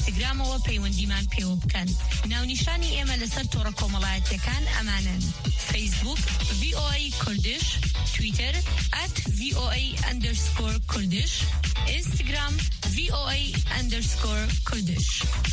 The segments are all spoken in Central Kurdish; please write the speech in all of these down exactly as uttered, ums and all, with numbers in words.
ئینستاگرام و پەیوەندیمان پێوە بکەن. ناونیشانی ئێمە لەسەر تۆڕە کۆمەڵایەتیەکان ئەمانن: فیسبوک وی او ای کوردش، تویتر at voa underscore kurdish، Instagram voa underscore kurdish.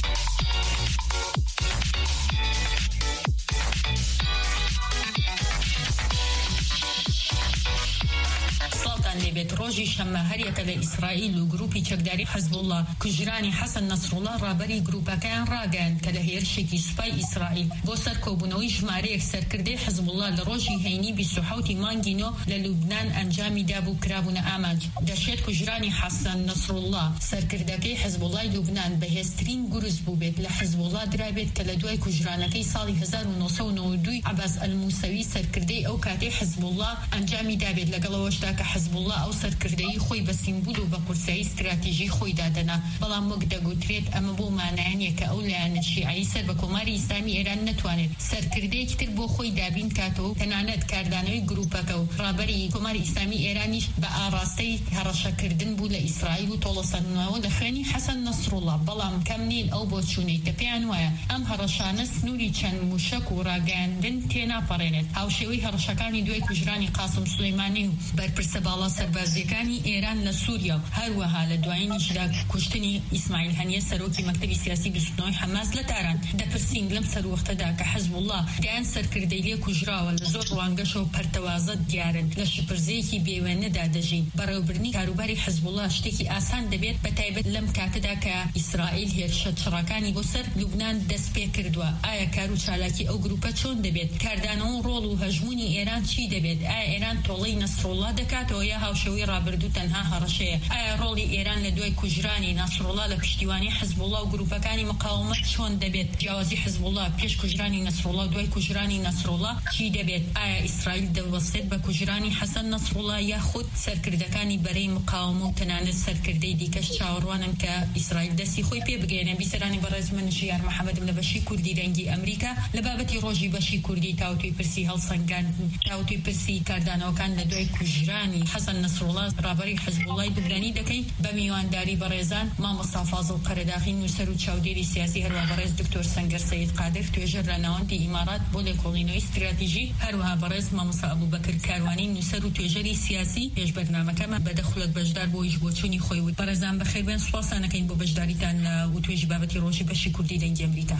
لبيت روجي شما هريك لإسرائيل وجروبي تقدري حزب الله كجراني حسن نصر الله رابري جروبا كان راجان كده هيرشكي سباي إسرائيل بوسر كوبنوي جماري أكثر كردي حزب الله لروجي هيني بسحوتي مانجينو للبنان أنجامي دابو كرابنا أمانج دشيت كجراني حسن نصر الله سر كردكي حزب الله لبنان بهسترين جروز بوبيت لحزب الله درابت كلدوي كجرانكي صالي هزار ونص ونودوي عباس الموسوي سر كردي أو كاتي حزب الله أنجامي دابت لقلوش داك حزب الله أو سرکردەی خۆی بە سیمبول و بە قورسایی استراتیژی خۆی دادەنا بەڵام وەک دەگوترێت ئەمە بۆ مانایانیە کە ئەو لایەنە شیعی سەر بە کۆماری ئیسلامی ئێران نەتوانێت سەرکردەیەکی تر بۆ خۆی دابین کاتەوە تەنانەت کاردانەوەی گروپەکە و ڕابەری کۆماری ئیسلامی ئێرانیش بە ئاڕاستەی هەڕەشەکردن بوو لە ئیسرائیل و تۆڵەسەندنەوە لە خوێنی حەسەن نەسڕوڵڵا بەڵام کەم نین ئەو بۆچوونەی کە پێیان وایە ئەم هەڕەشانە سنووری چەند موشک و ڕاگەاندن تێناپەڕێنێت هاوشێوەی هەڕەشەکانی دوای کوژرانی قاسم سولەیمانی و بەرپرسە باڵا سەربازیەکانی ئێران لە سووریا و هەروەها لە دوایینیشدا کوشتنی ئیسماعیل هەنیە سەرۆکی مەکتەبی سیاسی بیستنەوەی حەماس لە تاران دەپرسین لەم سەروەختەدا کە حەزب الله دایان سەرکردەی لێ کوژراوە لە زۆر ڕوانگەشەوە پەرتەوازە دیارن لە شپرزەیەکی بێوێنەدا دەژین بەڕێوەبردنی کاروباری حەزب الله شتێکی ئاسان دەبێت بەتایبەت لەم کاتەدا کە ئیسرائیل هێرشە چڕەکانی بۆ سەر لوبنان دەست پێ کردووە ئایا کار و چالاکی ئەو گروپە چۆن دەبێت کاردانەوە ڕۆڵ و هەژمونی ئێران چی دەبێت ئایا ئێران تۆڵەی نەسڕوڵڵا دەکاتەوە یا هاوشێوەی ڕابردوو تەنها هەڕەشەیە ئایا ڕۆڵی ئێران لە دوای کوژرانی نەسڕوڵڵا لە پشتیوانی حەزب الله و گروپەکانی مقاومەت چۆن دەبێت جیاوازی حەزب الله پێش کوژرانی نەسڕوڵڵا و دوای کوژرانی نەسڕوڵڵا چی دەبێت ئایا ئیسرائیل دەوەستێت بە کوژرانی حەسەن نەسڕوڵڵا یاخود سەرکردەکانی بەرەی مقاومە و تەنانەت سەرکردەی دیکەش چاوەڕوانن کە ئیسرائیل دەستی خۆی پێ بگەێنێ بیسەرانی بەڕێز من ژیار محەممەدم لە بەشی کوردی دەنگی ئەمریکا لە بابەتی ڕۆژی بەشی کوردی تاوتوی پرسی هەڵسەنگان تاوتوی پرسی کاردانەوەکان لە دوای کوژرانی حەسەن نەسڕوڵڵا ڕابەری حەزب اللهی لوبنانی دەکەین بە میوانداری بەڕێزان مامۆستا فازڵ قەرەداغی نووسەر و چاودێری سیاسی هەروە بەڕێز دکتۆر سەنگەر سەید قادر توێژەر لە ناوەندی ئیمارات بۆ لێکۆڵینەوەی استراتیژی هەروەها بەڕێز مامۆستا ئەبوبەکر کاروانی نووسەر و توێژەری سیاسی پێش بەرنامەکەمان بەدەخولەت بەشدار بۆیش بۆ چوونی خۆی وت بەڕێزان بەخێر بێن سوپاسانەکەین بۆ بەشداریتان و توێژی بابەتی ڕۆژی بەشی کوردی دەنگی ئەمریکا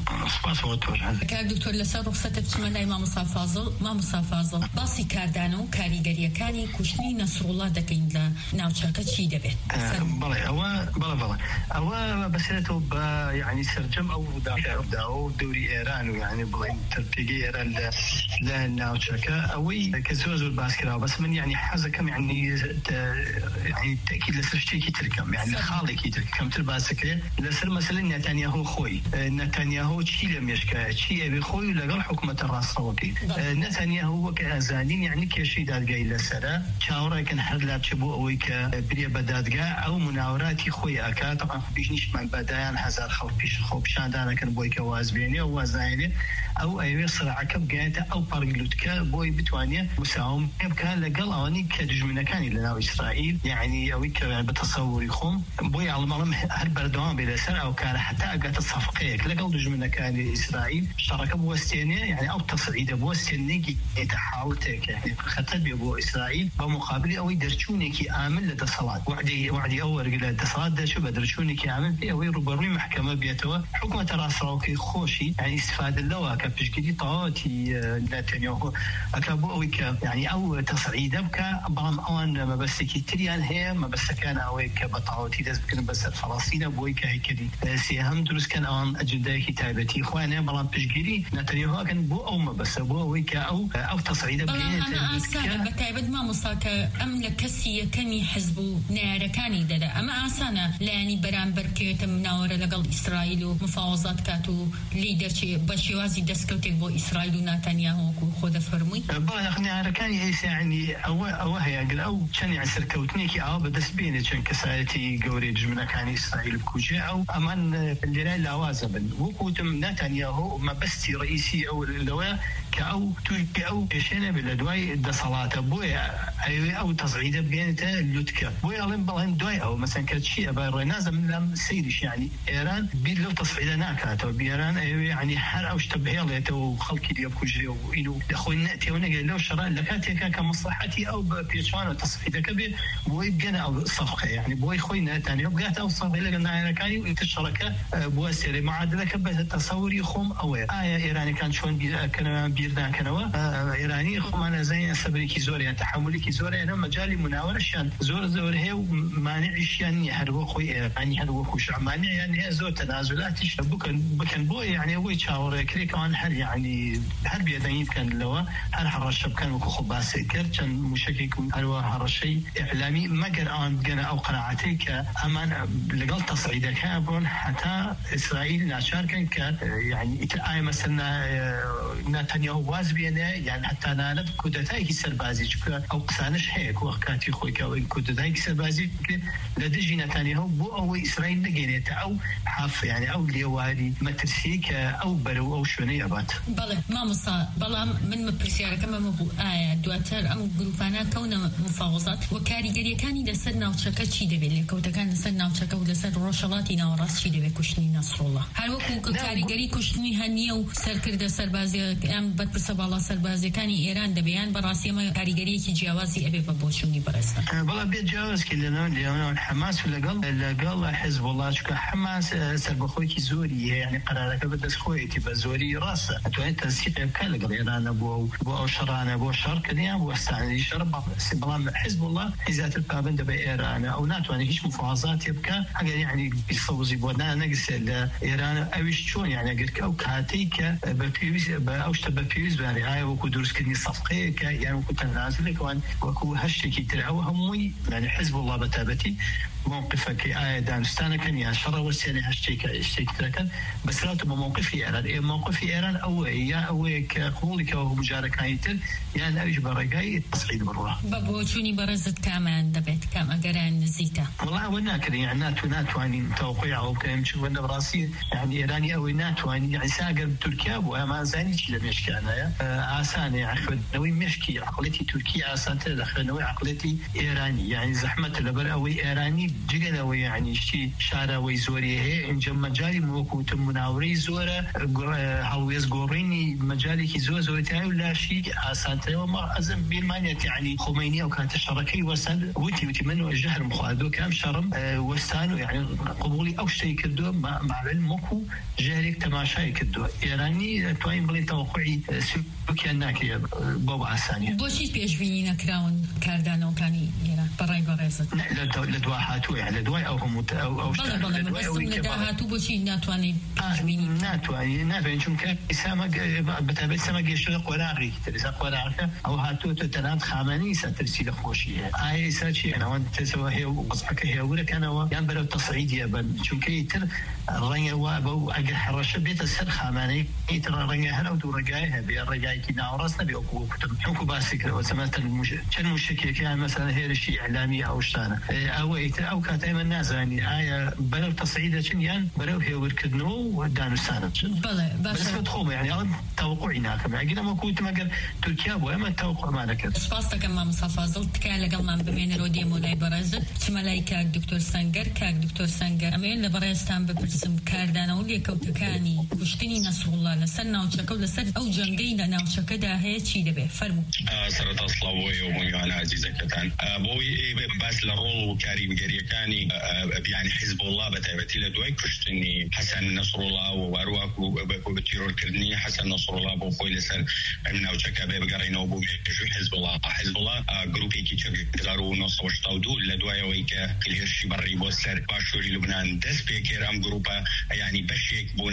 کاک دکتۆر لەسەر ڕوخسەتت چمە لای مامۆستا فازڵ مامۆستا فازڵ باسی کاردانە و کاریگەریەکانی کوشتنی نەسڕوڵڵا دەکەین لە ناوچەکە چی دەبێت بەڵێ ئەوە بەڵێ بەڵێ ئەوە بەسێتەوە بە یعنی سەرجەم ئەو دادا و دەوری ئێران و یعنی بڵێن تەرپێگەی ئێران لە ناوچەکە ئەوەی کە زۆر زۆر باس کراوە بەس من یعنی حەزەکەم یعنی تەکید لەسەر شتێکی ترکەم یعنی خاڵێکی تر کەمتر باسەکرێت لەسەر مەسەلەی نەتانیاهو خۆی نەتانیاهو چی لە مێشکایە چی ئەوێ خۆی لەگەڵ حکوومەتە ڕاستەوەکەی نەتانیاهو وەکە ئەزانین یعنی کێشەی دادگای لەسەرە چاوەڕێکن هەر لاب چ بۆ ئەوەی کە برێ بە دادگا ئەو مناوراتی خۆی ئەکات طبعا پیشنیشمان بەدایان هەزار خەڵک پیش خۆپیشاندانەکەن بۆی کە وازبێنێ و وازنایێنێ ئەو ئەوێ سڕعەکە بگایێتە ئەو پەڕگلووتکە بۆی بتوانێت مساوم بکات لەگەڵ ئەوانی کە دژمنەکانی لەناو ئیسرائیل یعنی ئەوەی کە بە تەسەووری خۆم بۆی ئاڵمەڵم هەر بەردەوام بێ لەسەر ئەو کارە حتا ئەگاتە سەفقەیەک لەگەڵ دژمنەکانی ئیسرائیل شەڕەکە بوەستێنێ یعنی ئەو تەسعیدە بوەستێنێکی تەحاوتێکە خەتەر بێ بۆ ئیسرائیل بە مقابلی ئەوەی دەرچوونێکی ئامن لە دەسەڵات وعدی وعدی ئەو وەرگلە دەسەڵات دەچوو بە دەرچوونێکی ئامن پێ ئەوەی ڕوبەڕووی محکەمە بێتەوە حکوومەتە ڕاستەوخەی خۆشی یعنی استفادە لەوە کە پشتگیری تەواوەتی نەتانیاهو ئەکا بۆ ئەوەی کە یعنی ئەو تەسعیدە بکە بەڵام ئەوان مەبەستێکی تریان هەیە مەبەستەکان ئەوەی کە بە تەواوەتی دەست بکەن بەسەر فەڵەستینە بۆی کە هەیکەلی سێهەم دروستکەن ئەوان ئەجندایەکی تایبەتی خۆیانەیە بەڵام پشتگیری نەتانیاهوکەن بۆ ئەو مەبەستە بۆ ئەوەی کە ئەو ئەو تەسعیدە بێت بەتایبەت مامۆستا کە ئەم لە کەسی یەکەمی حزب و نارەکانی دەدا ئەمە ئاسانە لایانی بەرامبەر بکەوێتە مناوەرە لەگەڵ ئیسرائیل و مفاوەزات کات و لی دەرچێ بە شێوازی دەستکەوتێک بۆ ئیسرائیل و ناتانیاهوکو خۆ دەفەرمووی نارەکانی هەیە یعنی ئەوە ئەوە هەیە گەل ئەو چەند سەرکەوتنێکی ئەوە بەدەست بێنێ چەند کەسایەتی گەورەی دژمنەکانی ئیسرائیل بکوژێ ئەو ئەمان لێرای لاوازە بن وەکوتم ناتانیاهو مەبەستی ڕئیسی ئەو لەوەیە کە كأو توي أو إيشنا بالدواي دصلاته بويا أي أو تصعيده بينته لوتكا بويا لين بالهم دواي أو مثلا كشيء برنازة من لم سيرش يعني إيران بيد لو تصعيده ناكاته بإيران يعني حر أو اشتبه له وخلق اليوم كجري وإنه أخونا نأتي ونقول له شراء لكاتي كان كمصلحتي أو بيشوانه تصعيده كبير بوي بجنا أو صفقة يعني بوي خوينا تاني وبقيت أوصل إلى قلنا كاني الشركة بواسير معادلة كبت التصور يخوم أو آية إيراني كان شون بي كان بيرنا كنوا إيراني يخوم أنا زي سبريكي زوري يعني تحملي زوري أنا مجالي مناورة شان زور زور هي ومانعش يعني هربو خوي يعني هربو خوش مانع يعني هي زور تنازلات بكن بكن بوي يعني هو يشاور كري كمان هل يعني هل بيدين كان لوا هل هالرشب كان وكو باسي كر كان مشكك هل هالرشي إعلامي ما قرأن جنا أو قناعتي كأمان لقل تصعيده كابون حتى إسرائيل ناشر كان ك يعني آية مثلا نتنياهو واز بينه يعني حتى أنا كودتاي كسر بازي أو قسانش هيك وقتي خوي كأو كودتاي كسر بازي لدجي نتنياهو بو أو إسرائيل نجينته أو حف يعني أو ليوالي مترسيك أو بلو أو شوني أبات. بله ما مصا بله من مبرسيارة كما مبو آية دواتر أم جروبانا كونا مفاوضات وكاري جري كاني لسنا وشكا شيء دبلي كوتا كان لسنا وشكا ولسنا روشلاتي نوراس شيء دبي كشني نصر الله. هل وكو كاري جري كشني هنيو سركر ده سربازي أم بتبص بالله سربازي كاني إيران دبيان براسي ما كاري جري كي جوازي أبي ببوشوني براسنا. بالله بيتجاوز كلنا اليوم حماس ولا قل قل حزب الله شكا حماس سربخوي كي زوري يعني قرارك بدس خوي تبى زوري راسه. أتوقع تنسيق كله قل إيران أبو أبو شرانة أبو شرق اليوم أبو استعني شرب سبلا حزب الله إذا تبقى بند بإيران أو ناتو يعني هيش مفاوضات يبقى حاجة يعني بيصوزي بودنا نقص إيران أويش شون يعني قلك أو كاتيك ببيوز بأوش تببيوز يعني هاي وكو دروس كني صفقة يعني وكو تنازل كمان وكو هالشيء ترى هموي يعني حزب الله بتابتي موقفك آية دانستان كان يا شر والسنة هالشيء هالشيء تركن بس لا تبغى موقف إيران إيه موقف إيران أو يا أو كقولك أو مجارك هايتر يعني أيش برجاي تصعيد برا. بابو شوني برزت كمان دبت كم أجران نزيته. والله ونا كذا يعني ناتو ناتو يعني توقيع أو كلام شو ونا براسي يعني إيراني أو ناتو يعني يعني ساقر تركيا وما زاني شيء لم يشكي أنا يا آسان يعني نوي مشكي عقلتي تركيا آسان تدخل نوي عقلتي إيراني يعني زحمة البر أو إيراني جينا ويعني شيء شارع ويزوري هي إن جم مجالي موكوت مناوري زورة هالويز قوريني مجالي كي زور زورتها ولا شيء آسان وما أزم بالمانية يعني خميني أو كانت الشركة وسان وتي وتي منه الجهر مخادو كام شرم أه وسانو يعني قبولي أو شيء كدو مع مع العلم مكو جارك تماشاي كدو إيراني توين بلي توقعي سوكي الناكي بابا آسانية. بوشيت بيجبينينا كراون كاردانو كاني إيران براي برازت. لا لدواحاتو يعني لدواي أو هم أو أو بله بله من بس لدواحاتو بوشي ناتواني بيجبيني. ناتواني ناتواني شو كان إسامة بتابع إسامة جيش قراري ترسا قرارك أو هاتو تتناد خامني سترسيل خوشية. أي ساتشي أنا وانت تسوى هي وقصحك هي ولا كان هو يعني بلو تصعيد يا بن شو كيتر الرنية وابو أجل حرش بيت السر خامني كيتر الرنية هلا ودور رجايها بيرجاي كنا وراسنا بيوقو كتب حكوا باسك وسمعت المش كان مشكلة كان مثلا هي الشيء إعلامي أو شتانة أو يتر أو كانت أيمن الناس يعني آية بلو تصعيدة شنيان بلو هي وركدنو ودانو سنة. بله بس بتخوم يعني أنا توقعنا كمان أجينا ما كنت ما قال تركيا وما التوقع ما لك. سباستا كمان مصافظلت كان لقل من بين الودي مولاي برازت شمالي كاك دكتور سنجر كاك دكتور سنجر أمين لبرازتان ببرسم كاردانا ولي كوتكاني كشتني نصر الله لسنا وشكو لسد أو جنجينا نوشك ده هي شيء ده فرمو. سرت أصلا بوي ومي أنا عزيزة كتان بوي بس لرول وكريم جريكاني يعني حزب الله بتابتي لدوي كشتني حسن نصر الله وواروك وبتيرور كردني حسن نصر الله بوخوي لسر من نوشك بقرينا وبوي حزب الله حزب الله جروبي كي تقدروا نص وشتاودو لدوايا ويكا الهرشي بري بوسر باشوري لبنان دس بيكير أم جروبا يعني بشيك بون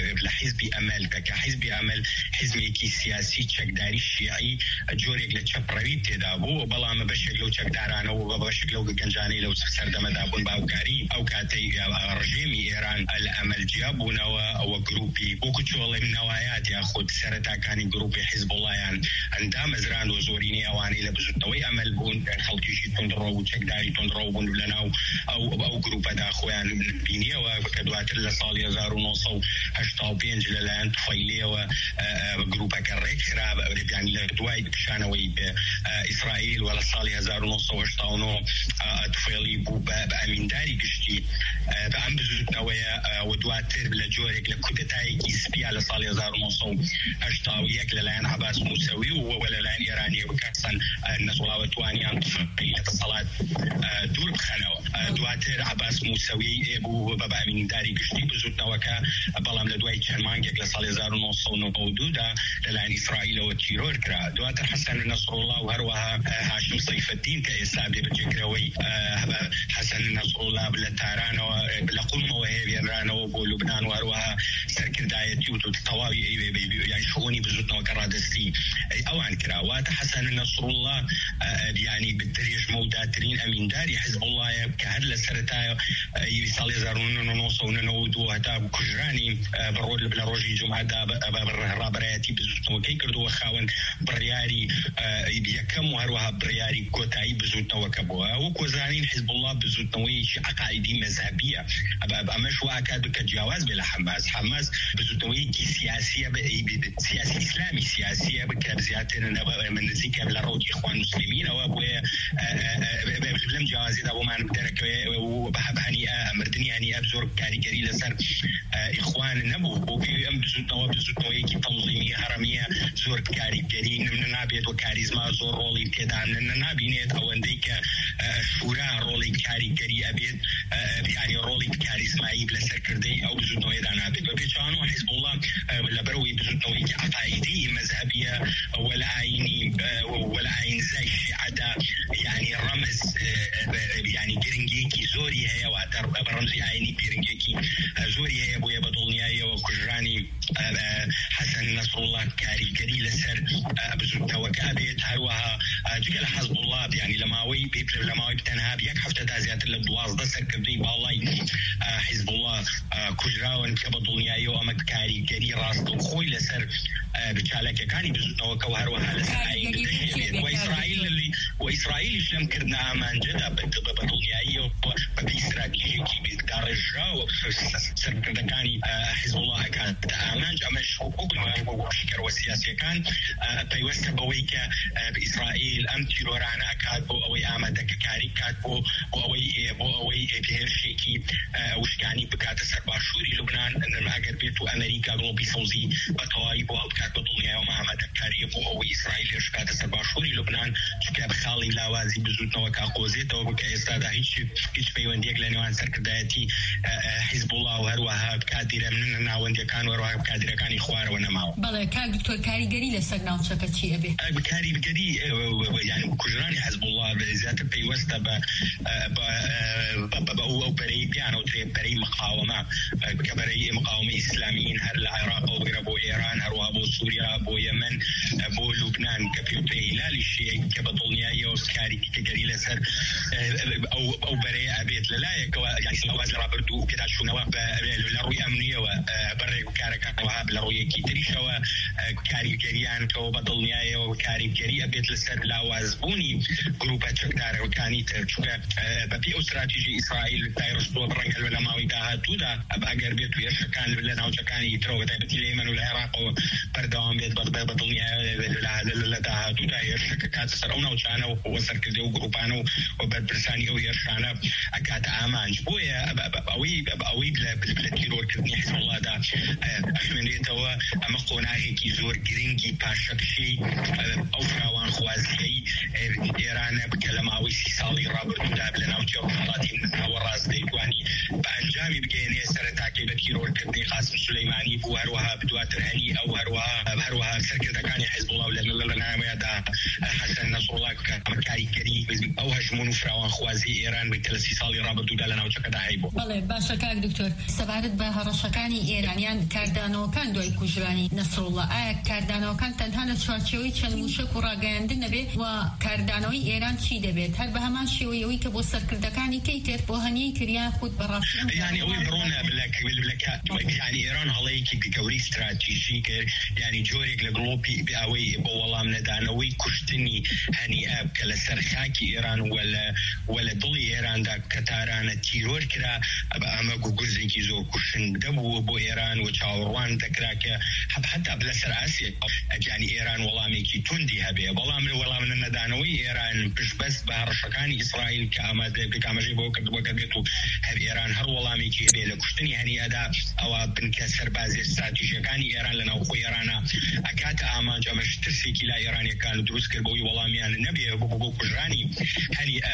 لحزب أمل كحزب أمل حزب كي سياسي تشكداري الشيعي جوريك لتشبروي تدابو بلا ما بشيك لو تشكدارانا وبشيك لو كنجاني لو سردم دابون باوكاري أو كاتي رجيمي إيران الأمل جابونا وجروبي وكتشول من نوايات ياخد سرتا كان جروبي حزب الله يعني عندما زران وزوريني أواني لبزوتوي أمل بون خلقي شيء تندرو وتشكداري تندرو بون لنا أو أو أو جروبا دا أخوان بينية وكدوات اللي صار يزارون وصو هشتاو بينجل لان طفيلية جروبك الريك خراب يعني لدواي بشانوي بإسرائيل ولا صالي هزار ونص وشطاونو طفيلي بأمين داري قشتي بأم بزوتنا ويا ودواتر لجورك لكودتاي كيسبي على صالي هزار ونص أشطاويك للعين عباس موسوي ولا لعين إيراني وكاسن النصولا وتوانيان طفيلة الصلاة دور بخانوا دواتر عباس موسوي أبو بابا أمين داري قشتي بزوتنا وكا بلام لدواي تشرمانجك لصالي هزار ونص ونبودودا للعين إسرائيل وتيرور كرا دواتر حسن نصر الله وهروها هاشم صيف الدين كإسابي بجكروي حسن نصر الله بلتارانو بلقلمة وهي بيرانو بلبنان وهروها سركر دايتي وتطواوي يعني شؤوني بزوتنا وكرادستي أوان كرا وات حسن نصر الله يعني بالدريج موداترين أمين داري حزب الله كهدل سرتايو يصالي زارون ونوصو ونودو هتا كجراني برول بلاروجي جمعة دا برابرياتي بزوتنا وكي كردو وخاون برياري بيكم وهروها برياري كوتاي بزوتنا وكبوها وكوزانين حزب الله بزوتنا ويش عقائدي مذهبية أمش وأكاد كجواز بلا حماس حماس بزوتنا ويكي سياسية سياسي إسلامي سياسية بكابزياتنا من نزيكا بلا روج إخوان مسلمين وأبويا بلم جوازي دابو ما نبدرك وبحب هنيئة مردني هنيئة بزور كاريكاري لسر إخوان نبو وبيم بزوتنا وبزوتنا ويكي تنظيمية هرمية زور كاريكاري من نابيت وكاريزما زور رولي كده من نابينيت أو عندك شورا رولي كاريكاري أبيت يعني رولي كاريزمائي بلا سكردي أو بزوتنا ويدا نابيت وبيشانو حزب الله لبروي بزوتنا ويكي عقائدي مذهبية ولا عيني ولا عين زي الشيعة يعني رمز يعني جرنجيكي زوري هي واتر برمزي عيني جرنجيكي زوري هي بويا بطولنيايا وكجراني حسن نصر الله كاريكاري لسر بزوتنا وكابيت هروها جيل حزب الله يعني لماوي بيبل لماوي بتنها بيك حفته تازيات الدواز ده سكبدي بالله حزب الله كجراون كبطولنيايا وامك كاريكاري راس خوي لسر بتشالك كاني بزوتنا وكوهروها لسر وإسرائيل اللي وإسرائيل إسلام كرنا أمان جدا بطولنيايا باستراتيجيكي بتدرجها وسر كاني حزب الله كان أمان أمش حقوق وشكر وسياسي كان بيوست بويك بإسرائيل أم تيرورانا كاتبو أو آمدك كاري كاتبو أو أو بهرشيكي وشكاني بكات سرباشوري لبنان إن ما أجر بيتو أمريكا غلبي صوزي بطوايب أو بكات بطولنيا وما آمدك كاري أو إسرائيل شكات سرباشوري لبنان شكاب خالي لاوازي بزوتنا وكاقوزيت وكاستاد هيش هيش بيونديك لأنه سركدايتي حزب الله وهروها بكادير مننا وندي كان وهروها بكادير كان إخوار ونماو. بله كان دكتور كاريجري لسنا وشكت شيء أبي. كاريجري يعني كجراني حزب الله بذات بيوستا ب ب أو بري بيان أو تري بري مقاومة كبري مقاومة إسلاميين هر العراق أو غير أبو إيران هر أبو سوريا أبو يمن أبو لبنان كبيوتي لا لشيء كبطولنيا يوس كاريجري لسر أو أو بري أبيت لا يعني سواز رابردو كده شو نواب لروي أمنية وبري كارك وهاب لروي كيتري شوا كاريجريان كوبطولنيا وكاريجري أبيت لسر لاوازبوني جروبات شكدار وكاني ترشوا ببيئة استراتيجي إسرائيل تايرستو برنجل ولا ما ويدها تودا أبقى بيت ويشكان لنا وشكان يترو تبت اليمن والعراق وبردوام بيت بطولنيا لا ده تودا يشك كات سرونا وشانا ووصل كده وجروبانو وبرساني أو يرشانا أكاد أمان جبويا أوي أوي بلا بلا تيرور كذني حسب الله ده أخمنيته وأمقونا هيك يزور جرينجي باشك شيء أو فراوان خوازي إيران بكلام أوي سالي رابط ده بلنا وجو خلاطي من وراس ديواني بأنجامي بجيني سرتاكي بتيرور كذني قاسم سليماني بوهروها بدواتر هني أو هروها بهروها سركة كان حزب الله ولا لنا ما ده حسن نصر الله كمكاري كري أو هجمون فراوان خوازي إيران بتلسي سالي رابط ده لنا وجو كده هيبو. بالله باشا كاك دكتور استبعدت بها رشكاني إيرانيان كاردانو كان دوي كوجراني نصر الله آه كاردانو كان تنها شوي چەند موشک و ڕاگەیاندن نەبێت و کاردانەوەی ئێران چی دەبێت هەر بە هەمان شێوەیەوەی کە بۆ سەرکردەکانی کەی کرد بۆ هەنیەی کریان خود بەڕاستی يعني ئەوەی بڕۆنە بلەکە يعني ئێران هەڵەیەکی گەوری استراتیژی کرد يعني جۆرێک لە گڵۆپی ئەوەی بۆ وەڵام نەدانەوەی کوشتنی هەنیئە کە لەسەر خاکی ئێران وە ولا دڵی ئێراندا کە تارانە تیرۆر کرا ئەمە گوگوزێکی زۆر کوشن دەبوو بۆ ئێران و چاوەڕوان دەکرا کە حتا لەسەر ئاسیا ئەجانی ئێران وەڵامێکی توندی هەبێ بەڵام لە وەڵامە نەدانەوەی ئێران پشتبەست بە هەڕەشەکانی ئیسرائیل کە ئامادەی بۆ کردبووە کە بێت و هەر ئێران هەر وەڵامێکی هەبێ لە کوشتنی هەنیەدا ئەوە بنکە سەربازی استراتیژیەکانی ئێران لە ناوخۆی ئێرانە ئەکاتە ئامانج ئەمەش ترسێکی لا ئێرانیەکان دروست کرد بۆی وەڵامیان نەبێ بۆ بۆ کوژرانی هەنیە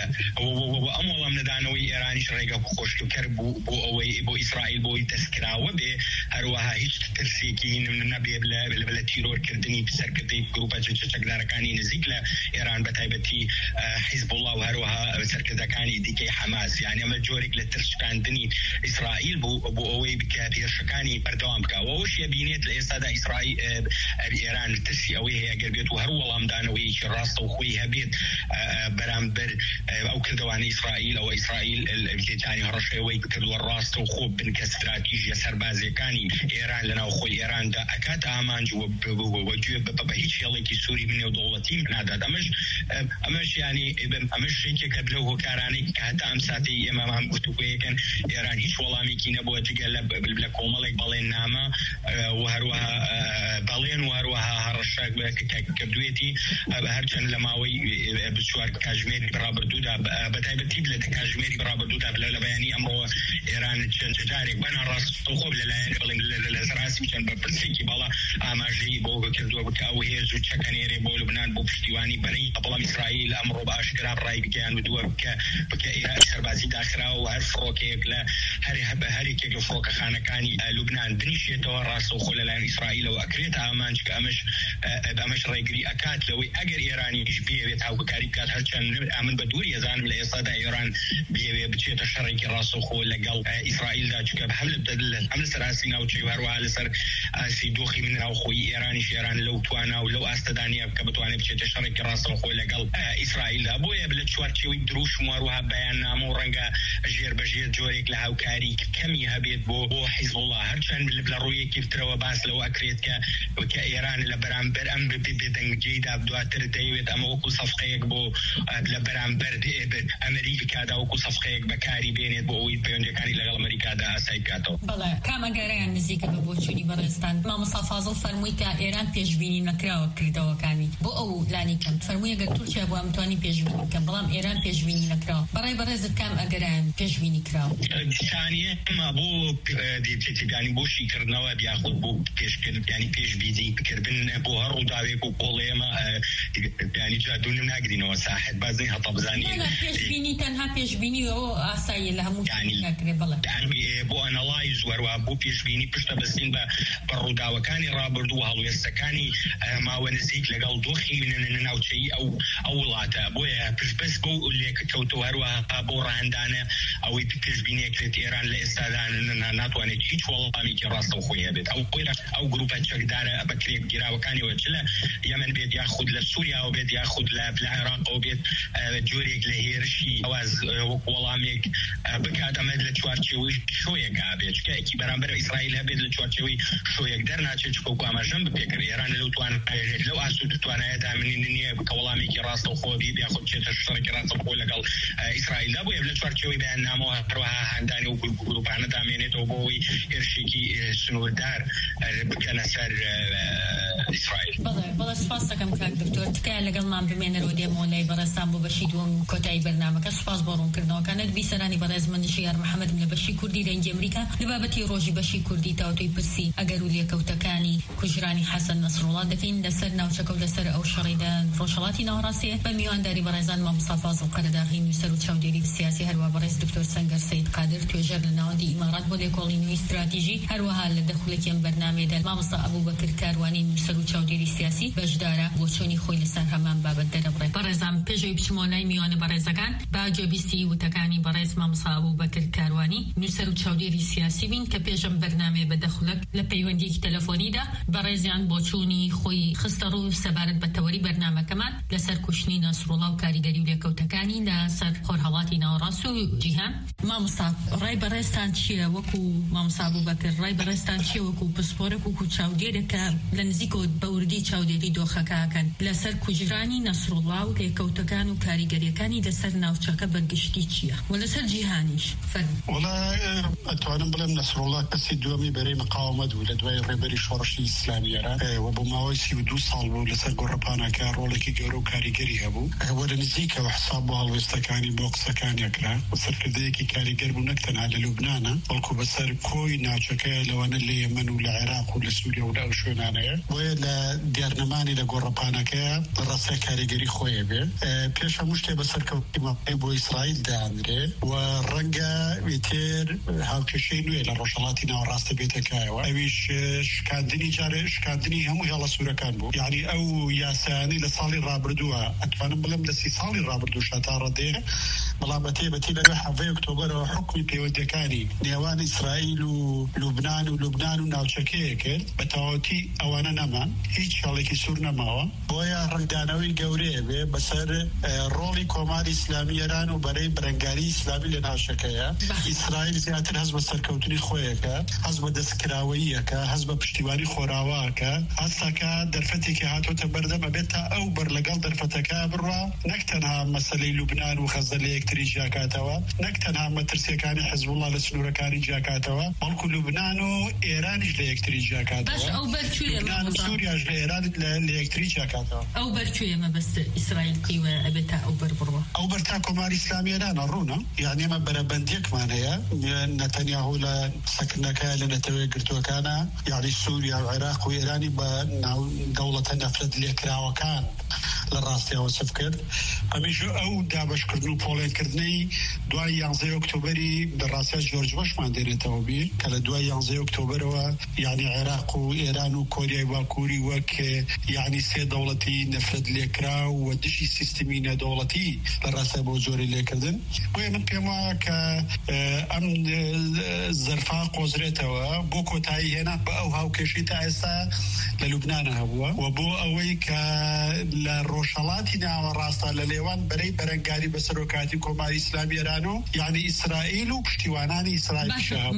ئەم وەڵام نەدانەوەی ئێرانیش ڕێگە خۆشکەر بوو بۆ ئەوەی بۆ ئیسرائیل بۆی دەستکراوە بێ هەروەها هیچ ترسێکی نەبێ لە تیرۆرکردنی سەرکردەی گروپە چەکدارەکانی نزیک لە ئێران بە تایبەتی حیزب الله و هەروەها سەرکردەکانی دیکەی حەماس یعنی ئەمە جۆرێک لە ترسکاندنی ئیسرائیل بوو بۆ ئەوەی بکە پێشەکانی بەردەوام بکە ئەوەش بینێت لە ئێستادا ئیسرائیل ئێران ترسی ئەوەی هەیە گەر بێت و هەر وەڵامدانەوەیکی ڕاستە و خۆی هەبێت بەرامبەر ئەو کردوانە ئیسرائیل ئەوە ئیسرائیل تێتانی هەڕەشەوەی بکردووە ڕاستە و خۆ بنکە استراتیژیە سەربازیەکانی ئێران لە ناوخۆی ئێراندا ئەکات ئامانج وەگوێ بە هیچ هێڵێکی سووری بنێ و دەوڵەتی نادات ئەمەش ئەمەش ینی ئەمەش شتێکێکە لەو هۆکارانەی کە هەتا ئەم ساتەی ئێمە هەم گفتوگویەکەن ئێران هیچ وەڵامێکی نەبووە جگە لە کۆمەڵێک بەڵێن نامە و هەروەها بەڵێن و هەروەها هەڕەشە کردوێتی هەرچەند لە ماوەی بچوار کاژمێری بەڕابردوودا بەتایبەتی لە کاژمێری بەڕابردوودا لە بەیانی ئەمڕۆ ئێران چەند جارێک بەنا ڕاست خۆ لەلایەن بڵێن لە سەراسی چەند بە پرسێکی باڵا ئاماژەی بۆ کردووە بکە ئەو هێز و چەکەنێرێ بۆ لوبنان بۆ پشتیوانی بەرەی بەڵام ئیسرائیل ئەمڕۆ بە ئاشکرا ڕای بگەیان و دووە بکە بکە ئێران سەربازی داخراوە و هەر فڕۆکەیەک لە هەر هەرێکێک لە فڕۆکەخانەکانی لوبنان بنیشێتەوە ڕاستە و خۆ لەلایەن ئیسرائیلەوە ئەکرێتە ئامانج کە ئەمەش ئەمەش ڕێگری ئەکات لەوەی ئەگەر ئێرانیش بێوێت هاوبەکاری بکات هەرچەند ئەمن بە دووری ئەزانم لە ئێستادا ئێران بێوێ بچێتە شەڕێکی ڕاستە و خۆ لەگەڵ ئیسرائیلدا چکە هەم ئەم لە سەراسی ناوچەی و هەروەها لەسەر ئاسی دۆخی من ناوخۆی ئێرانیش ئێران لەو توانا و لەو ئاستەدانیا کە بتوانێت بچێتە شەڕێکی ڕاستە و خۆ لەگەڵ ئیسرائیلدا بۆیە لە چوارچێوەی دروش و هەروەها بەیاننامە و ڕەنگە ژێر بەژێر جۆرێک لە هاوکاری کەمی هەبێت بۆ بۆ حیزب الله هەرچەند لە ڕوویەکی ترەوە باس لەوە ئەکرێت کە کە ئێران لە بەرامبەر ئەم بێدەنگیدا دواتر دەیەوێت ئەمە وەکو سەفقەیەک بۆ لە بەرامبەر ئەمریکادا وەکو سەفقەیەک بەکاری بێنێت بۆ ئەوەی پەیوەندیەکانی لەگەڵ ئەمریکادا ئاسایی بکاتەوە. بەڵێ کامەگەرەیان نزیکە بە بۆچوونی بەڕێستان مامۆستا فازڵ فەرمووی کە ئێران پێشبینی نەکراوە کردەوەکانی بۆ ئەو لانی کەم فەرمووی ئەگەر تورکیا بۆ ئەمتوانی پێشبینی بکەم بەڵام ئێران پێشبینی نەکراوە بەڕێ بەڕێزت کام ئەگەرەیان پێشبینی کراوە ثانیە ئەمە بۆ دیتێتیگانی بۆ شیکردنەوە بیاخود بۆ پێشکردنیانی پێشبینی بکردن بۆ هەر ڕووداوێک و کۆڵێمە ینی جادوونم ناگرینەوە ساحت بازنی هەتا بزانین پێشبینی تەنها پێشبینی ئەوە ئاساییە لە هەموو ناکرێت بەڵێ بۆ ئەنەڵایز وەروە بۆ پێشبینی پشتە بەستین بە ڕووداوەکانی ڕابردوو و هەڵوێستەکانی ماوە نزیک لەگەڵ دۆخی ناوچەیی ئەو ئەو وڵاتە بۆیە پشتبەست بۆ لێککەوتە هەروەها بۆ ڕاهەندانە ئەوەی پێشبینیەکرێت ئێران لە ئێستادان ناتوانێت هیچ وەڵامێکی ڕاستە و خۆی هەبێت ئەو ئەو گروپە چەکدارە بەکرێک گیراوەکانیەوە چ لە یەمەن بێت یاخود لە سووریا بێت یاخود لە عێراق بێت جۆرێک لە هێرشی ئەواز وەک وەڵامێک بکات ئەمە لە چوارچێوەی شۆیەک بێت چکەیەکی بەرامبەر ئیسرائیل هەبێت لە چوارچێوەی شۆیەک دەرناچێت چکۆ ئاماژەم بپێکرد ئێران لەو توان لەو ئاسوود توانایەت ئامنینی نییە بکە وەڵامێکی ڕاستە و خۆ بیت یاخود بچێتە شەڕێکی ڕاستە و خۆ لەگەڵ ئیسرائیلدا بۆیە لە چوارچێوەی بەیاننامەوە هەروەها هەندانی و گروپانە دامێنێتەوە بۆ ئەوەی هێرشێکی سنووردار بکەنە سەر ئیسرائیل. بەڵێ بەڵێ سپاس دەکەم کاک دکتۆر تکایە لەگەڵمان بمێنەرەوە دێمەوەلای بەڕێستان بۆ بەشی دووەم کۆتایی بەرنامەکە سپاس بۆ ڕوونکردنەوەکانت بیسەرانی بەڕێز منیش یار محەممەدم لە بەشی کوردی رەنگی ئەمریکا لە بابەتی ڕۆژی بەشی کوردی تاوتۆی پرسی ئەگەر و لێکەوتەکانی کوژرانی حەسەن نەسڕوڵڵا دەکەین لەسەر ناوچەکە و لەسەر ئەو شەڕیدا ڕۆژهەڵاتی ناوەڕاستیە بە میوانداری بەڕێزان مامۆستا فازڵ قەرەداغی نووسەر و چاودێری سیاسی هەروە بەڕێز دکتۆر سەنگەر سەید قادر توێژەر لە ناوەندی ئیمارات بۆ لێکۆڵینەوەی استراتیژی هەروەها لە دەخولێکی ئەم بەرنامەیەدا مامۆستا ئەبووبەکر کاروانی نووسەر و چاودێری سیاسی بەشدارە بۆ چۆنی خۆی لەسەر هەمان بابەت دەرەبڕێت. بەڕێزان پێشەوەی بچمۆلای میوانە بەڕێزەکان با گوێبیستی وتەکانی بەڕێز مامۆستا ئەبووبەکر کاروانی نووسەر و چاودێری سیاسی بین کە پێشەم بەرنامەیە بە دەخولەک لە پەیوەندیەکی تەلەفۆنیدا بەڕێزیان بۆ چوونی خۆی خستە ڕوو سەبارەت بە تەوەری بەرنامەکەمان لەسەر کوشتنی نەسڕوڵڵا و کاریگەری و لێکەوتەکانی لەسەر خۆرهەڵاتی ناوەڕاست و جیهان. مامۆستا ڕای بەڕێزتان چییە وەکو مامۆستا ئەبووبەکر ڕای بەڕێزتان چییە وەکو پسپۆرێک وەکو چاودێرێک کە لە نزیکەوە بەوردی چاودێری دۆخەکەکەن لەسەر کوژرانی نەسڕوڵڵا و پێکەوتەکان و کاریگەریەکانی لەسەر ناوچەکە بەگشتی چییە و لەسەر جیهانیش فەرموو. وڵا ئەتوانم بڵێم نەسڕوڵڵا کەسی دووەمی بەرەی مقاومەت بوو لە دوای ڕێبەری شۆڕشی ئیسلامیەرە و بۆ ماوەی سی و دوو ساڵ بوو لەسەر گۆڕەپانەکە ڕۆڵێکی گەورە و کاریگەری هەبوو. وەرە نزیکەوە حساب بۆ هەڵوێستەکانی بۆ قسەکانێکرا و سەرکردەیەکی کاریگەر بوو نەک تەنها لە لوبنانە بەڵکو بەسەر کۆی ناوچەکەیە لەوانە لە یەمەن و لە عێراق و لە سووریا و لە ئەو شوێنانەیە. بۆیە لە دیارنەمانی لە گۆڕەپانەکەیە ڕاستە کاریگەری خۆیە بێ. پێش هەموو شتێ بەسەرکەوتی مەڵی بۆ ئیسرائیل دانرێ و ڕەنگە وێتێر هاوکێشەی نوێ لە ڕۆژهەڵاتی ناوەڕاستە بێتەکایەوە. ئەویش شکاندنی جارێ شکاندنی هەموو هێڵە سوورەکان بوو. یعنی ئەو یاسایانی لە ساڵی ڕابردووە ئەتوانم بڵێم لە سی ساڵی ڕابردوو شتا ڕەدێ بەڵام بەتێبەتی لە حەڤەی ئۆکتۆبەرەوە حکمی پەیوەندیەکانی نێوان ئیسرائیل و لوبنان و لوبنان و ناوچەکەیە کرد بە تەواوەتی ئەوانە نەمان هیچ شەڵێکی سوور نەماوە. بۆیە ڕنگدانەوەی گەورەیە بێ بەسەر ڕۆڵی کۆماری ئیسلامی ئێران و بەرەی بەرەنگاری ئیسلامی لە ناوچەکەیە. ئیسرائیل زیاتر هەست بە سەرکەوتنی خۆیەکە، هەست بە دەستکراوەیەکە، هەست بە پشتیوانی خۆراواکە، هەستەکە دەرفەتێکی هاتۆتە بەردەم ئەبێت تا ئەو بەر لەگەڵ دەرفەتەکە بڕوا نەک تەنها مەسەلەی لوبنان و خەزە لە یەکتری جیاکاتەوە، نەک تەنها مەترسیەکانی حیزبوڵڵا لە سنوورەکانی جیاکاتەوە، بەڵکو لوبنان و ئێرانیش لە یەکتری جیاکاتەوە. لوبنان و سووریاش لە ئێران لە یەکتری جیاکاتەوە. ئەو بەرچوویە مەبەست ئیسرائیل قیوە ئەبێت تا ئەو بەر بڕوە. ئەو بەر تا کۆماری ئیسلامی ئێرانە ڕوونە، یعنی ئێمە بەرەبەندیەکمان هەیە. نەتەنیاهو لە سەکنەکە لە نەتەوەی گرتووەکانە یعنی سووریا و عێراق و ئێرانی بە ناو دەوڵەتە نەفرەت لێکراوەکان لە ڕاستیەوە سف کرد. هەمیش ئەو دابشکردن و پۆڵێنکردنەی دوای یانزەی ئۆکتۆبەری بەڕاستیە جۆرج بەشمان دێنێتەوە بیر کە لە دوای یانزەی ئۆکتۆبەرەوە یعنی عێراق و ئێران و کۆریای باکووری وەک یعنی سێ دەوڵەتی نەفرەت لێکرا و دشی سیستمی نەدەوڵەتی لە ڕاستە بۆ جۆری لێکردن. بۆیە من پێم وایە کە ئەم زەرفا قۆزرێتەوە بۆ کۆتایی هێنا بە ئەو هاوکێشی تا ئێستا لە لوبنانە هەبووە و بۆ ئەوەی کە لە ڕۆژهەڵاتی ناوەڕاستە لە لێوان بەرەی بەرەنگاری بەسەرۆکاتی کۆماری ئیسلامی ئێران و یعنی ئیسرائیل و پشتیوانانی ئیسرائیل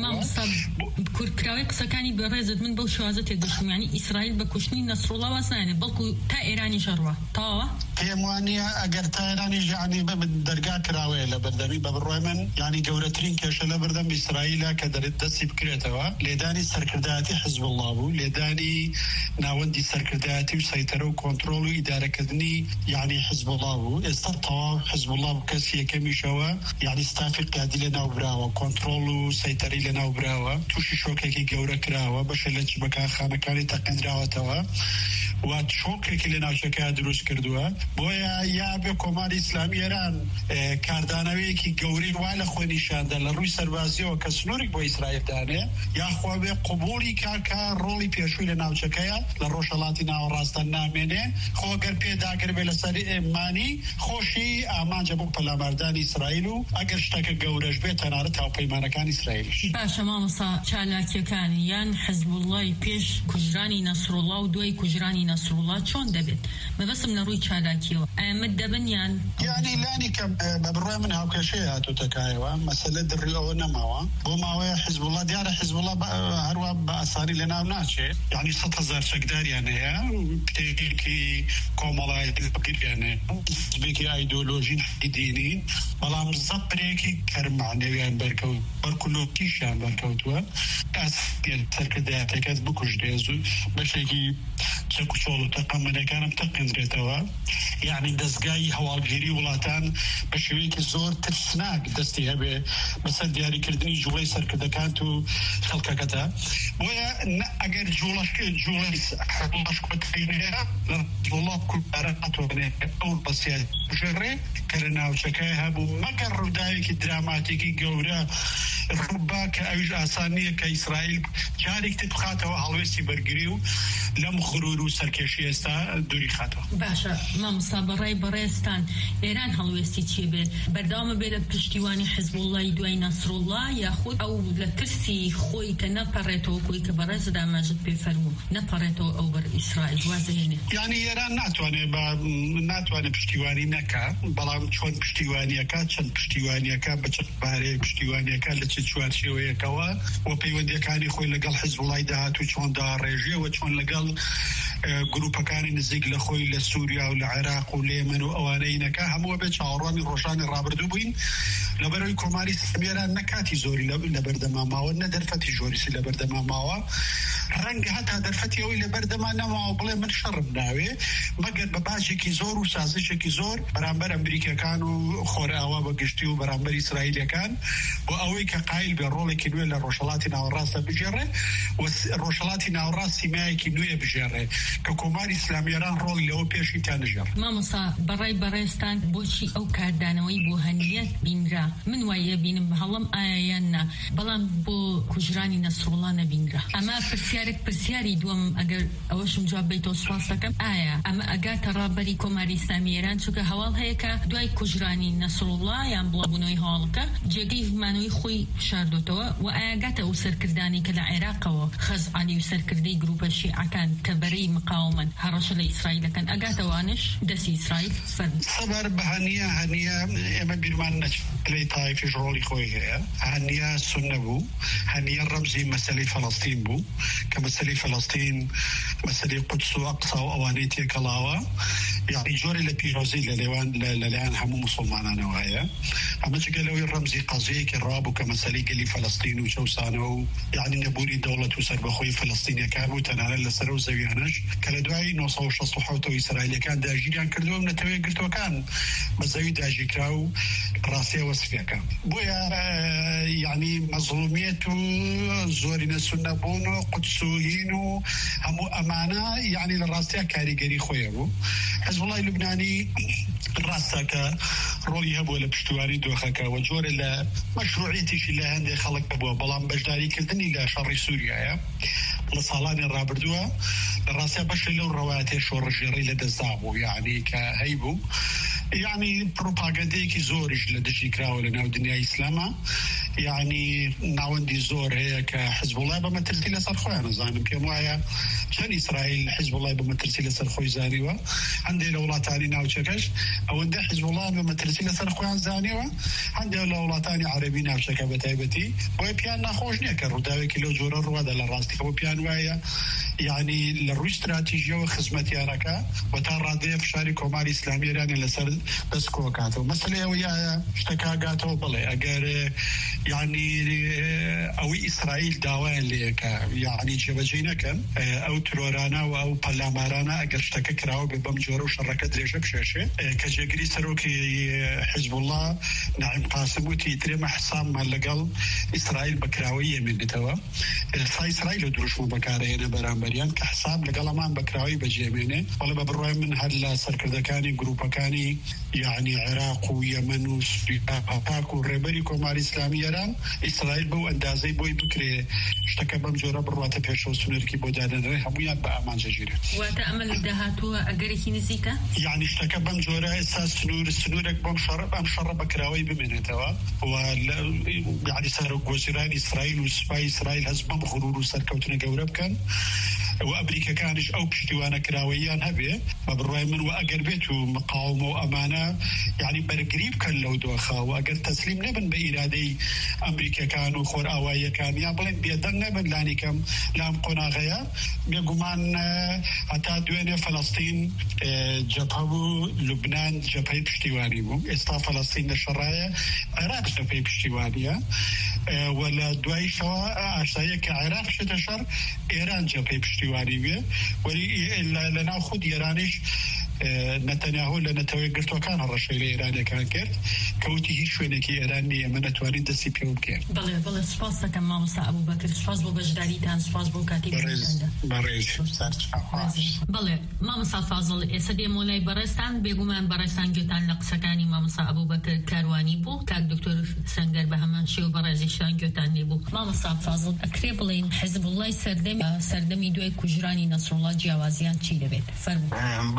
کورتکراوی قسەکانی بەڕێزت من بەو شوازە تێگەشتم، یعنی ئیسرائیل بە کوشتنی نەسڕوڵڵا واز نایێنێ بەڵکو تا ئێرانی شەڕوە تاوە. پێم وانە ئەگەر تا ئێرانی ژیانی دەرگا کراوەیە لە بەردەمی بە بڕۆی من یعنی گەورەترین کێشە لە بەردەم ئیسرائیلە کە دەرێت دەستی بکرێتەوە لێدانی سەرکردایەتی حیزبوڵڵا بوو، لێدانی ناوەندی سەرکردایەتی و سەیتەرە و کۆنتڕۆڵ و ئیدارەکردنی یعنی حیزبوڵڵا بوو. ئێستا تەواو حیزبوڵڵا کەسی یەکەمیشەوە یعنی ستافی قیادی لە ناوبراوە، کۆنتڕۆڵ و سەیتەری لە ناوبراوە، تووشی شۆکێکی گەورە کراوە، بەشە لە چبەکانخانەکانی تەقیندراوەتەوە و شۆکێکی لە ناوچەکە دروست کردووە. بۆیە یا بێ کۆماری ئیسلامی ئێران کاردانەوەیەکی گەورەی وا لە خۆی نیشاندا لە ڕووی سەربازیەوە کە سنوورێک بۆ ئیسرائیل دانێ، یاخوا بێ قبوڵی کاکە ڕۆڵی پێشووی لە ناوچەکەیە لە ڕۆژهەڵاتی ناوەڕاستە نامێنێ، خۆگەر پێداگر بێ لەسەر ئێمانی خۆشی ئامانجە بۆ پەلاماردانی ئیسرائیل و ئەگەر شتەکە گەورەش بێت تەنانەت هاوپەیمانەکانی ئیسرائیلیش. باشە مامۆستا چالاکیەکانی یان حیزبوڵڵای پێش کوژرانی نەسڕوڵڵا و دوای کوژرانی نەسڕوڵڵا چۆن دەبێت؟ مەبەستم لە ڕووی چالاکیەوە ئەمە دەبن یان یعنی لانی کە بە بڕۆی من هاوکێشەیە هاتووتەکایەوە مەسەلە دڕیەوە نەماوە بۆ ماوەیە حیزبوڵڵا دیارە حیزبوڵڵا هەروە بە ئاسانی لە ناو ناچێت، یعنی سەد هەزار چەکداریان هەیە، پتێکی کۆمەڵایەتی بگریان هەیە، حیزبێکی ئایدۆلۆژی دینی، بەڵام زەپرێکی کەرمانەویان بەرکەوت بەرکولۆکیشیان بەرکەوتووە ئاسیان سەرکردایەتەکەت بکوژدێ زوو بەشێکی چەک و چۆڵ و تەقەمەنەکانم تەقیندرێتەوە. یعنی دەستگای هەواڵگیری وڵاتان بە شێوەیەکی زۆر ترسناک دەستی هەبێ بەسەر دیاریکردنی جوڵەی سەرکردەکان و خەڵکەکەتە. بۆیە ئەگەر جوڵەشکە جوڵەی حڵاشکۆتەکەینەیە لە وڵات کوردارە ناتوانێت ئەو بەسیات بژێڕێ کە لە ناوچەکەی هەبوو مەگەر ڕووداوێکی دراماتیکی گەورە ڕووبا کە ئەویش ئاسان نییە کە ئیسرائیل جارێکتر بخاتەوە هەڵوێستی بەرگری و لەم خرور و سەرکێشی ئێستا دووری خاتەوە. باشە مامۆستا بەڕای بەڕێستان ئێران هەڵوێستی چیە بێت؟ بەردەوامە بێت لە پشتیوانی حیزبوڵڵای دوای نەسڕوڵڵا یاخود ئەو لە ترسی خۆی کە نەپەڕێتەوە کۆی کە بەڕێزت ئاماژت پێ فەرموو نەپەڕێتەوە ئەو بەر ئیسرائیل وازەهێنێ؟ یعنی ئێران ناتوانێت ناتوانێت پشتیوانی نەکا، بەڵام چۆن پشتیوانیەکە چەند پشتیوانیەکە بە چەند پارەیە پشتیوانیەکە لە چ چوارچێوەیەکەوە و پەیوەندیەکانی خۆی لەگەڵ حیزبوڵڵای داهاتوو چۆن داڕێژێ و چۆن لەگەڵ گروپەکانی نزیک لە خۆی لە سووریا و لە عێراق و لە یەمەن و ئەوانەی نەکا هەموو بێ چاوەڕوانی ڕۆژانی ڕابردوو بووین لەبەرەوەی کۆماری ئیسلامیێران نەکاتی زۆری لە بەردەما ماوە نە دەرفەتی ژۆریسی لە بەردەما ماوە ڕەنگە هەتا دەرفەتی ئەوەی لە بەردەما نەماوە بڵێ من شەڕم ناوێ مەگەر بە باجێکی زۆر و سازشێکی زۆر بەرامبەر ئەمریکەکان و خۆرئاوا بەگشتی و بەرامبەر ئیسرائیلەکان و ئەوەی کە قایل بێ ڕۆڵێکی نوێ لە ڕۆژهەڵاتی ناوەڕاستە بژێڕێ و ڕۆژهەڵاتی ناوەڕاست سیمایەکی نوێ بژێڕێ کە کۆماری ئیسلامیێران ڕۆڵی لەوە پێشی تا نژێڕ. مامۆستا بەڕای بەڕێستان بۆچی ئەو کاردانەوەی بۆ هەنیەت بینرا؟ من وایە بینم هەڵم ئایا یان نا، بەڵام بۆ کوژرانی نەسڕوڵڵا نەبینرا. ئەمە پرسیارێک پرسیاری دووەم ئەگەر ئەوەشم جواب بیتەوە سواز دەکەم، ئایا ئەمە ئەگاتە ڕابەری کۆماری ئیسلامیێران چونکە هەواڵ هەیە کە دوای کوژرانی نەسڕوڵڵا یان بڵاوبوونەوەی هەواڵەکە جێگەی مانەوەی خۆی شاردۆتەوە و ئاگاتە ئەو سەرکردانی کە لە عێراقەوە خەزعانی و سەرکردەی گروپە شیعەکان کە بەرەی مقاومەن هەڕەشە لە ئیسرائیلەکەن ئەگاتەوانش دەستی ئیسرائیل فەرمی سەبەر بە هەنیە هەنیە ئێمە بیرمان نەچێت تایفیش ڕۆڵی خۆی هەیە. هەنیە سونە بوو، هەنیە ڕەمزی مەسەلەی فەڵەستین بوو کە مەسەلەی فەڵەستین مەسەلەی قودس و ئەقسا و ئەوانەی تێکەڵاوە یعنی جۆری لە پیرۆزی لە لێوان لەلایەن هەموو موسڵمانانەوە هەیە. ئەمە جگەلەوەی ڕەمزی قەزەیەکی ڕابوو کە مەسەلەی گەلی فەڵەستین و چەوسانەوە و یعنی نەبوونی دەوڵەت و سەربەخۆی فەڵەستینیەکان بوو تەنانەت لەسەر و زەویانش کە لە دوای نۆ سەد و شەست و حەوت ئیسرائیلەکان داگیریان کردووە نەتەوەی گرتوەکان بە زەوی داگیرکرا و ڕاستیە وەسفیەکە. بۆیە یعنی مەزڵومیەت و زۆرینە سونە بوون و قودس و هین و هەموو ئەمانە یعنی لە ڕاستیە کاریگەری خۆیە بوو. حزبوڵای لوبنانی ڕاستە کە ڕۆڵی هەبووە لە پشتیوانی دۆخەکە و جۆرە لە مەشروعیەتیشی لە هەندێک خەڵک بووە، بەڵام بەشداریکردنی لە شەڕی سووریایە لە ساڵانی ڕابردووە لە ڕاستیە بەشی لەو ڕەوایەتێ شۆڕژێڕی لە دەستدا بوو یعنی کە هەیبوو یعنی پروپاگەندەیەکی زۆریش لە دژی کراوە لە ناو دنیای ئیسلامە یعنی ناوەندی زۆر هەیە کە حزبوڵای بە مەترسی لەسەر خۆیان نەزانم پێم وایە چەند ئیسرائیل حزبوڵای بە مەترسی لەسەر خۆی زانیوە، هەندێک لە وڵاتانی ناوچەکەش ئەوەندە حزبوڵان بە مەترسی لەسەر خۆیان زانیوە، هەندێک لە وڵاتانی عەرەبی ناوچەکە بە تایبەتی بۆیە پیان ناخۆش نییە کە ڕووداوێکی لەو جۆرە ڕوادە لە ڕاستیەوە پیان وایە یعنی لە ڕووی استراتیژیەوە خزمەتیارەکە و تا ڕادەیە فشاری کۆماری ئیسلامیێرانی لەسەر دەست کۆکاتەوە. مەسەلەی ئەوەیە شتەکە گاتەوە بڵێ ئەگەر یعنی ئەوەی ئیسرائیل داوایان لێیەکە یعنی جێبەجێ نەکەن ئەو ترۆرانە و ئەو پەلامارانە ئەگەر شتەکە کراوە بێ بەم جۆرە و شەڕەکە درێژە بشێشێ کە جێگری سەرۆکی حزبوڵڵا نائیم قاسم وتی درێمە حسابمان لەگەڵ ئیسرائیل بەکراوەی ئێمێنێتەوە ئێستا ئیسرائیل لە دروشمە بەکارهێنە بەرامبەریان کە حساب لەگەڵەمان بەکراوەی بەجێمێنێ. بەڵێ بە بڕوای من هەر لە سەرکردەکانی گروپەکانی یعنی عێراق و یەمەن و سووریا پاک و ڕێبەری کۆماری ئیسلامی ئێران ئیسرائیل بەو ئەندازەی بۆی بکرێ شتەکە بەم جۆرە بڕواتە پێشەوە سنوورکی بۆ دادەنرێ هەمویان بە ئامان جەژیرێت. واتە ئەمە لە داهاتووە ئەگەرێکی نزیکە یعنی شتەکە بەم جۆرە ئێستا سنوور سنوورێک بەم شەڕە بەم شەڕە بەکراوەی بمێنێتەوە و یعنی سەرۆکوەزیرانی ئیسرائیل و سوپای ئیسرائیل هەست بەم غرور و سەرکەوتنە گەورە بکەن و ئەمریکەکانش ئەو پشتیوانە کراوەیان هەبێ بە بڕوای من و ئەگەر بێت و مقاومە و ئەمانە یعنی بەرگری بکەن لەو دۆخە و ئەگەر تەسلیم نەبن بە ئیرادەی ئەمریکەکان و خۆرئاواییەکان یا بڵێن بێدەنگ نەبن لانیکەم لام قۆناغەیە بێگومان هەتا دوێنێ فەڵەستین جەبهە بوو لوبنان جەبهەی پشتیوانی بوو، ئێستا فەڵەستین لە شەڕایە عێراق جەبهەی پشتیوانیە و لە دواییشەوە ئاشتاییە کە عێراق شێتە شەڕ ئێران جەبهەی پشتیوانی بێ وەری لەناو خود ئێرانیش نەتەنیاهۆ لە نەتەوەی گرتوەکان ڕەشەی لە ئێرانەکان کرد کەوتی هیچ شوێنێکی ئێران نییە ئێمە نەتوانین دەستی پێ بکەین. بەڵێ بەڵێ سپاس دەکەم مامۆستا ئەبوبەکر، سپاس بۆ بەشداریتان، سپاس بۆ کاتی بەڕێز. بەڵێ مامۆستا فازڵ ئێستا دێمە لای بەڕێستان بێگومان بەڕێستان گوێتان لە قسەکانی مامۆستا ئەبوبەکر کاروانی بوو کاک دکتۆر سەنگەر بە هەمان شێوە بەڕێزیشان گوێتان لێ بوو. مامۆستا فازڵ ئەکرێ بڵێن حیزبوڵڵای سەردەمی سەردەمی دوای کوژرانی نەسڕوڵڵا جیاوازیان چی دەبێت؟ فەرموو. بەڵێ وەکو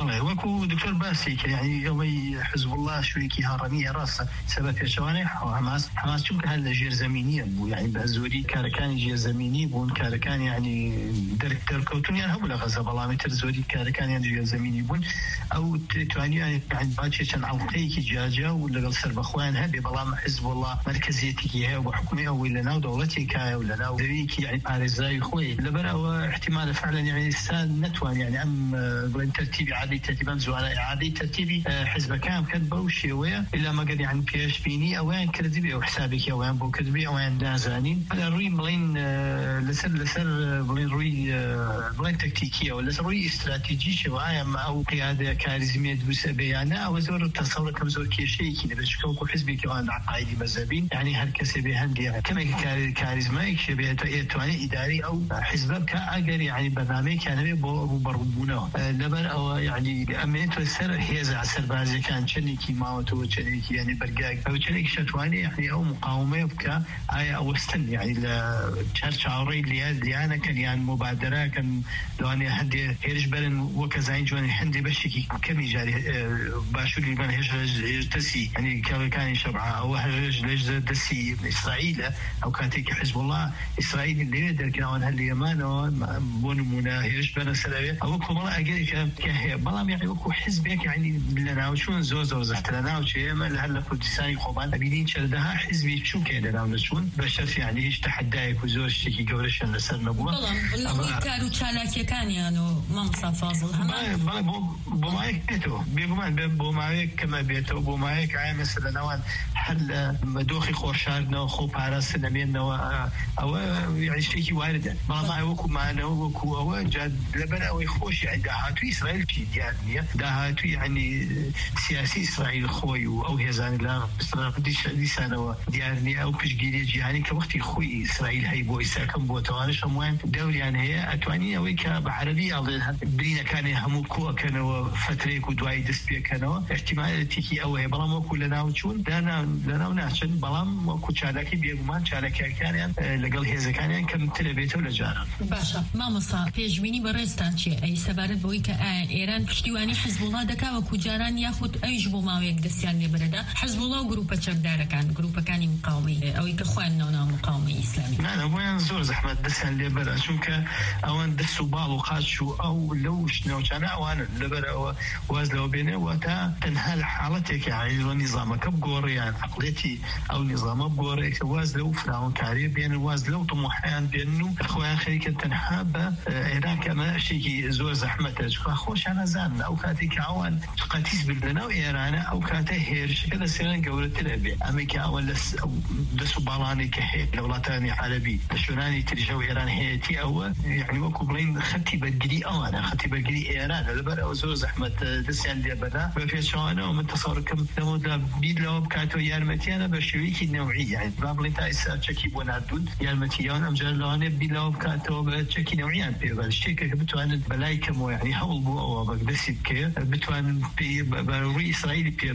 وكو دكتور باسي يعني يومي حزب الله شويكي هارمية راسه سبب في شوانح وحماس حماس شو كهلا جير زمينية يعني بهزوري كاركان جير زميني بون كاركان يعني درك دركوتون يعني هم لغزة بالله متر زوري كاركان يعني جير زميني بون أو تواني يعني عند باجي كان عوقي كي جاجة ولا قال سر بخوان هبي بالله حزب الله مركزيتي هي وحكومة أو ولا ناو دولتي كا ولا ناو ذيك يعني بارزاي خوي لبرا احتمال فعلا يعني استان نتوان يعني أم بين ترتيبي عادي ترتيبا زوالا عادي ترتيبي حزب كام كان بوشي ويا إلا ما قد يعني بيش بيني أوان كذبي أو حسابك أوان بو كذبي أوان نازانين أنا روي ملين لسر لسر بلين روي بلين تكتيكية ولا لسر روي استراتيجي شوية ما أو قيادة كاريزمية دوس بيانا أو زور التصور كم زور كيشي كذا بس كم حزبي كمان عقائدي مذهبين يعني هالكسي بهندي كم كاريزما شبيه تواني إداري أو حزب كأجر يعني برنامج كان بيبو بربونه لبر أو يعني أمنيت السر هي زع سر بعض كان شني كي ما وتو شني كي يعني برجع أو شني كشتواني يعني أو مقاومة بك أي أو استن يعني لشرش عوري اللي اللي أنا كان يعني مبادرة كان لو أنا هدي هيرش برن وكزاين جواني هندي بشكي كم يجاري باشو اللي من هيرش تسي يعني كان شبعة أو هيرش ليش تسي إسرائيل أو كانت حزب الله إسرائيل اللي يقدر كان هاليمان أو بون منا هيرش برن سلبي أو كمان أجل كه بلام يعني وكو حزبك يعني لنا وشون زوزو زحتنا وشيء ما لهلا كردستاني خوبان أبيدين شردها حزبي شو كده نعم شون بشرف يعني إيش تحداك وزور شيء جورش لسر نبوه بلام كارو تشالاك كان يعني ما مصافظ هما بلام بو بومايك بيتو بيجمان بومايك كما بيتو بومايك عام مثلا نوان حل مدوخي خورشارنا وخو بارس نمينا أو يعني شيء وارده ما ما وكو معنا وكو أو جاد لبنا أو يخوش يعني دهاتو إسرائيل في ديارنية دهاتو يعني سياسي إسرائيل خوي أو هزان لا إسرائيل ديش ديسانة ديارنية أو بشجيري جهاني كوقت خوي إسرائيل هاي بو إساكم بو توانش أموان دولي يعني هي أتواني أو كبعربي أظن برينا كان همو كوا كانوا فترة ودواي دسبيا كانوا احتمال تيجي أو هي بلام وكو لنا وشون لنا لنا وناشن بلام وكو شالكي بيجمان شالكي كان لقل هذا كان كم تلبيته لجارا باشا ما مصا بيجميني برستان شيء أي سبارة بويك إيران پشتیوانی حزب الله دکا و کجاران یاخود ایج بو ماوی دستیان لبردا حزب الله و گروپ چردار کان گروپ کانی مقاومی او یک خوان نونا مقاومی اسلامی نه نه وين زور زحمت دستیان لبردا چونکه اوان دستو بالو قاشو او لوش نو كان اوان لبردا واز لو بينه وتا تنهال حالتك يعني نظامك بقوريان عقلتي او نظام بقوري واز لو فراون كاري بين واز لو طموحان بينه اخوان خليك تنحاب ايران كما شيء زور زحمته خوش أنا زان أو كاتي كعوان قاتيس بالبنا وإيران أو كاته هيرش كذا سيران جولة تلعبي أمريكا أول لس دسو بالاني كهي دولتاني عربي الشوناني ترجعوا إيران هيتي أو يعني وكبرين ختي بدري أو أنا ختي بدري إيران لبر أو زوز أحمد دسيان دي بنا وفي شوانا ومن تصوركم لمدة بيد لو بكاتو يارمتي أنا بشويكي نوعية يعني بابلين تايسا تشكي بونادود يارمتي أنا مجرلاني بيد لو بكاتو بتشكي نوعيا بيبال شيكا بتوان بلايكم يعني حول بو بس كي بتوان بي بروي إسرائيل بي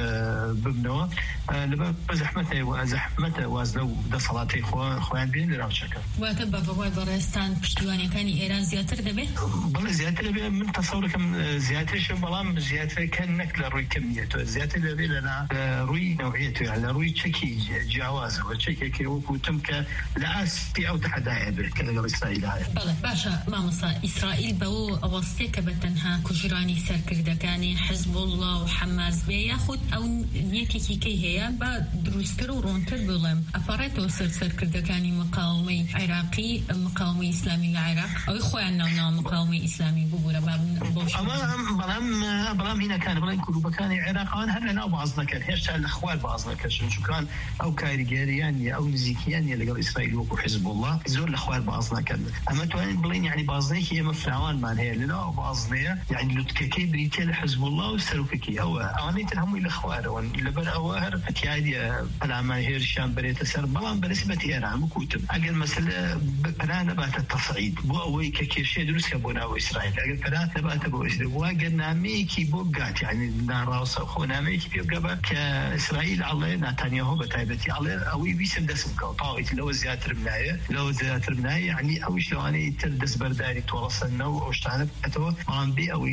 ببنوه لبا زحمته وزحمته وازلو ده صلاتي خوان خوان بين لراو شكل واتبا بواي برستان پشتیوانی كاني إيران زياتر دبي بلا زياتر دبي من تصوركم زياتر شو بلام زياتر كان نكل روي كميته زياتر دبي لنا روي نوعيته يعني روي تشكي جواز وتشكي كي وكتمك لأسفي أو تحدايا كذا إسرائيل هاي بلا باشا ما مصا إسرائيل بو أوستيك بتنها كجراني سركردكاني حزب الله وحماس بياخد أو نيكي كي هي با دروستر ورونتر بلهم أفريتو سر سركردكاني مقاومي عراقي مقاومي إسلامي العراق أو إخواننا ونا مقاومي إسلامي بقولة ما بوش أما بلام بلام هنا كان بلام كلوبا كان العراق أنا هلا ناو بعضنا كان هيش الأخوان بعضنا كان شو كان أو كايرجيريان أو نزيكيان اللي قال إسرائيل وحزب الله زور الأخوان بعضنا كان أما توين بلين يعني بعضنا هي مفرعان مان هي لنا بعضنا يعني لتككي بريتيل حزب الله وسروككي أو أوانيت الهم الأخوان وان لبر أواهر كيادي العمل هيرشان بريت سر بلان برسبة إيران مكوتب أجل مثلا بلان بات التصعيد بو أوي ككيشي دروس كبونا وإسرائيل أجل بلان بات بو إسرائيل واجد ناميكي بوقات يعني ناراوس أخو ناميكي بيبقى كإسرائيل على نتنياهو بتايبتي على أوي بيسم دسم كوطاويت لو زياتر مناية لو زياتر مناية يعني أوي شلواني تردس برداري تورصنا وأشتعنب أتو عم بي أوي دس برداري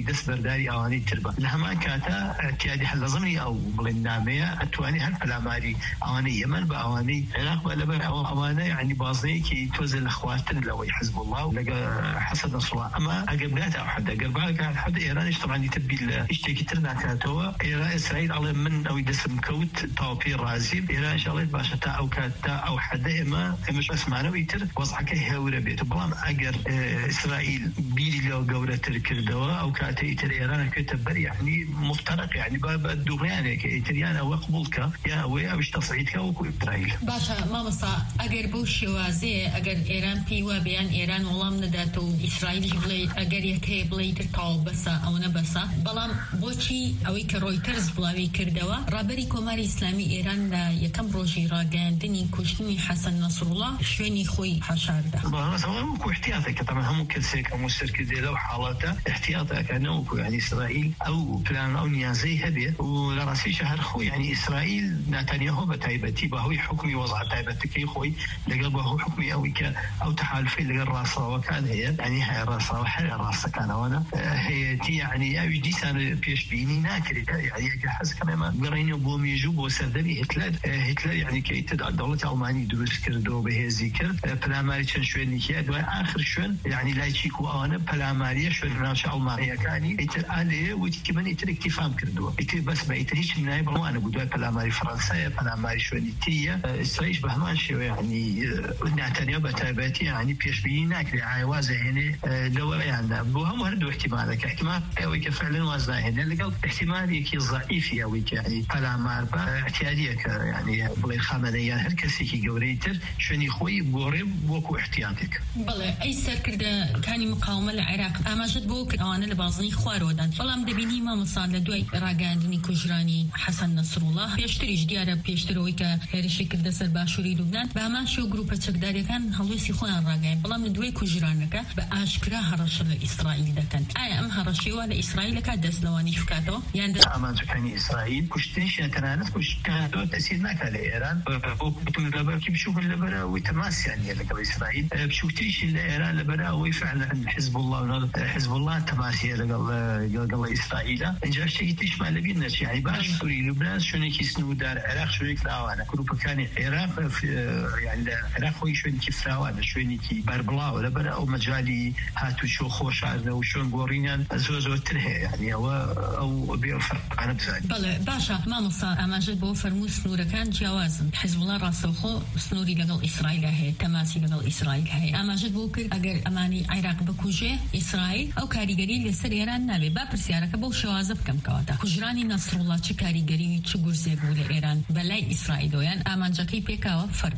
بەشداری ئەوانەی تربە لە هەمان کاتە اعتیادی هەڵەزمی ئەو بڵێن نامەیە ئەتوانی هەر پەلاماری ئەوانەی یەمەن بە ئەوانەی عێراق بە لەبەر ئەوە ئەوانە یعنی بازنەیەکی تۆزە لە خوارتر لەوەی حزب الله و لەگە حەسەن نەسڕڵڵاه ئەمە ئەگەر بگاتە ئەو حەدە ئەگەر باگات حەدە ئێرانیش تەمانی تبیل لە شتێکی تر ناکاتەوە ئێران ئیسرائیل ئەڵێ من ئەوەی دەسم کەوت تاوپی ڕازی ئێرانش ئەڵێت باشە تا ئەو کات تا ئەو حەدە ئێمە ئێمەش ئەسمانەوەی تر وەزعەکەی هێورە بێت بەڵام ئەگەر ئیسرائیل بیری لەو گەورەتر کردەوە ئەو کاتە ئیتر ئێران ئەکوێتە بەر یعنی مفترق یعنی بە دوغیانێکە ئیتریان ئەوە قبولکە یا ئەوەی ئەوش تەسعیدکە وەکو ئیسرائیل. باشە مامۆستا ئەگەر بەو شێوازەیە ئەگەر ئێران پێی وا بێیان ئێران وەڵام نەداتەوە و ئیسرائیلیش بڵێ ئەگەر یەکەیە بڵێ تر تاو بەسە ئەو نەبەسە بەڵام بۆچی ئەوەی کە ڕۆیتەرز بڵاوی کردەوە ڕابەری کۆماری ئیسلامی ئێران لە یەکەم ڕۆژی ڕاگەاندنی کوشتنی حەسەن نەسڕڵڵاه شوێنی خۆی حەشاردا. وەکو احتیاطێکە تەمەن هەموو کەسێک هەموو سەرکردێ لەو حاڵەتە احتیاطەکەنەوەکو یعنی ئیسرائیل ئەو پلان ئەو نیازەی هەبێت و لە ڕاستیشە هەر خۆی یعنی ئیسرائیل ناتانیاهۆ بە تایبەتی بەهۆی حکمی وەزع تایبەتەکەی خۆی لەگەڵ بەهۆی حکمی ئەوەی کە ئەو تەحالفی لەگەڵ ڕاستەوەکان هەیە یعنی هەیە ڕاستەوە هەر ڕاستەکانەوەنە هەیەتی یعنی ئەوی دیسان پێشبینی ناکرێت یعنی ئەگە حەزکەم ئێمە گەڕینەوە بۆ مێژوو بۆ سەردەمی هیتلەر هیتلەر یعنی کە ئیتر دەوڵەتی ئەڵمانی دروست کردەوە بەهێزی کرد پەلاماری چەند شوێنێکیە دوای ئاخر شوێن یعنی لای چیک و ئەوانە پەلاماریە شوێن ناوچە ئەڵمانیەکانی ئیتر ئالێ وتی من ئیتر اکتیفام کردووە ئیتر بەس بە ئیتر هیچ منای بڵوانە بوو دوای پەلاماری فەڕەنسایە پەلاماری شوێنی تریە ئیسرائیل بە هەمان شێوە یعنی ناتەنیا بە تایبەتی یعنی پێشبینی ناکرێت ئاوازە هێنێ لەوەیاندا بۆ هەموو هەردوو احتیمالەکە احتیمال ئەوەی کە فعلن واز ناهێنێ لەگەڵ احتیمالێکی ضعیفی ئەوەی کە یعنی پەلامار بە احتیاجیەکە یعنی بڵێ خامنەیان هەر کەسێکی گەورەی تر شوێنی خۆی گۆڕێ وەکو احتیاطێک. بەڵێ ئەی سەرکردەکانی مقاومە لە عێراق ئاماژەت بۆ کە ئەوانە لە بازنەی خوارەوەدان بەڵام دەبینی مامۆستا لە دوای ڕاگەاندنی کوژرانی حەسەن نەسڕڵڵاه پێشتریش دیارە پێشترەوەی کە هێرشی کردە سەر باشووری لوبنان بە هەمان شێوە گروپە چەکداریەکان هەڵوێستی خۆیان ڕاگەیان بەڵام لە دوای کوژرانەکە بە ئاشکرا هەڕەشە لە ئیسرائیل دەکەن. ئایا ئەم هەڕەشەوە لە ئیسرائیلەکە دەست لەوانی بکاتەوە یان ئامانجەکانی ئیسرائیل کوشتنیشیان تەنانەت کوشتنەوە تەسیر ناکات لە ئێران بۆ لەبەرکی بچووکن لەبەرەوەی تەماسیانە لەگەڵ ئیسرائیل بچووکتریشی لە ئێران لەبەرەوەی فعلا حزب الله حزب الله تەماسیە لەگەڵ لەگەڵ ئیسرائیلە اینجا شتێکی تریشمان لەبیر نەچێ یعنی باش سووری لوبنان شوێنێکی سنوودار عێراق شوێنێک فراوانە گروپەکانی عێراق یعنی لە عێراق خۆی شوێنێکی فراوانە شوێنێکی بەربڵاوە لەبەر ئەو مەجای هاتوچۆ خۆشاردنە و شوێن گۆڕینیان زۆر زۆرتر هەیە یعنی ئەوە ئەو بێ فەرقانە بزانین. بەڵێ باشە مامۆستا ئاماژەت بۆ فەرموو سنوورەکان جیاوازن حزب الله ڕاستەوخۆ سنووری لەگەڵ ئیسرائیل هەیە تەماسی لەگەڵ ئیسرائیل هەیە ئاماژەت بۆ کرد ئەگەر ئەمانی عێراق بکوژێ ئیسرائیل ئەو کاریگەری لەسەر ئێران نابێ با پرسیارەکە بەو شێوازە بکەم کەواتە کوژرانی نەسڕڵڵاه چ کاریگەری چ گورزێک بوو لە ئێران بەلای ئیسرائیلۆیان ئامانجەکەی پێکاوە فەرم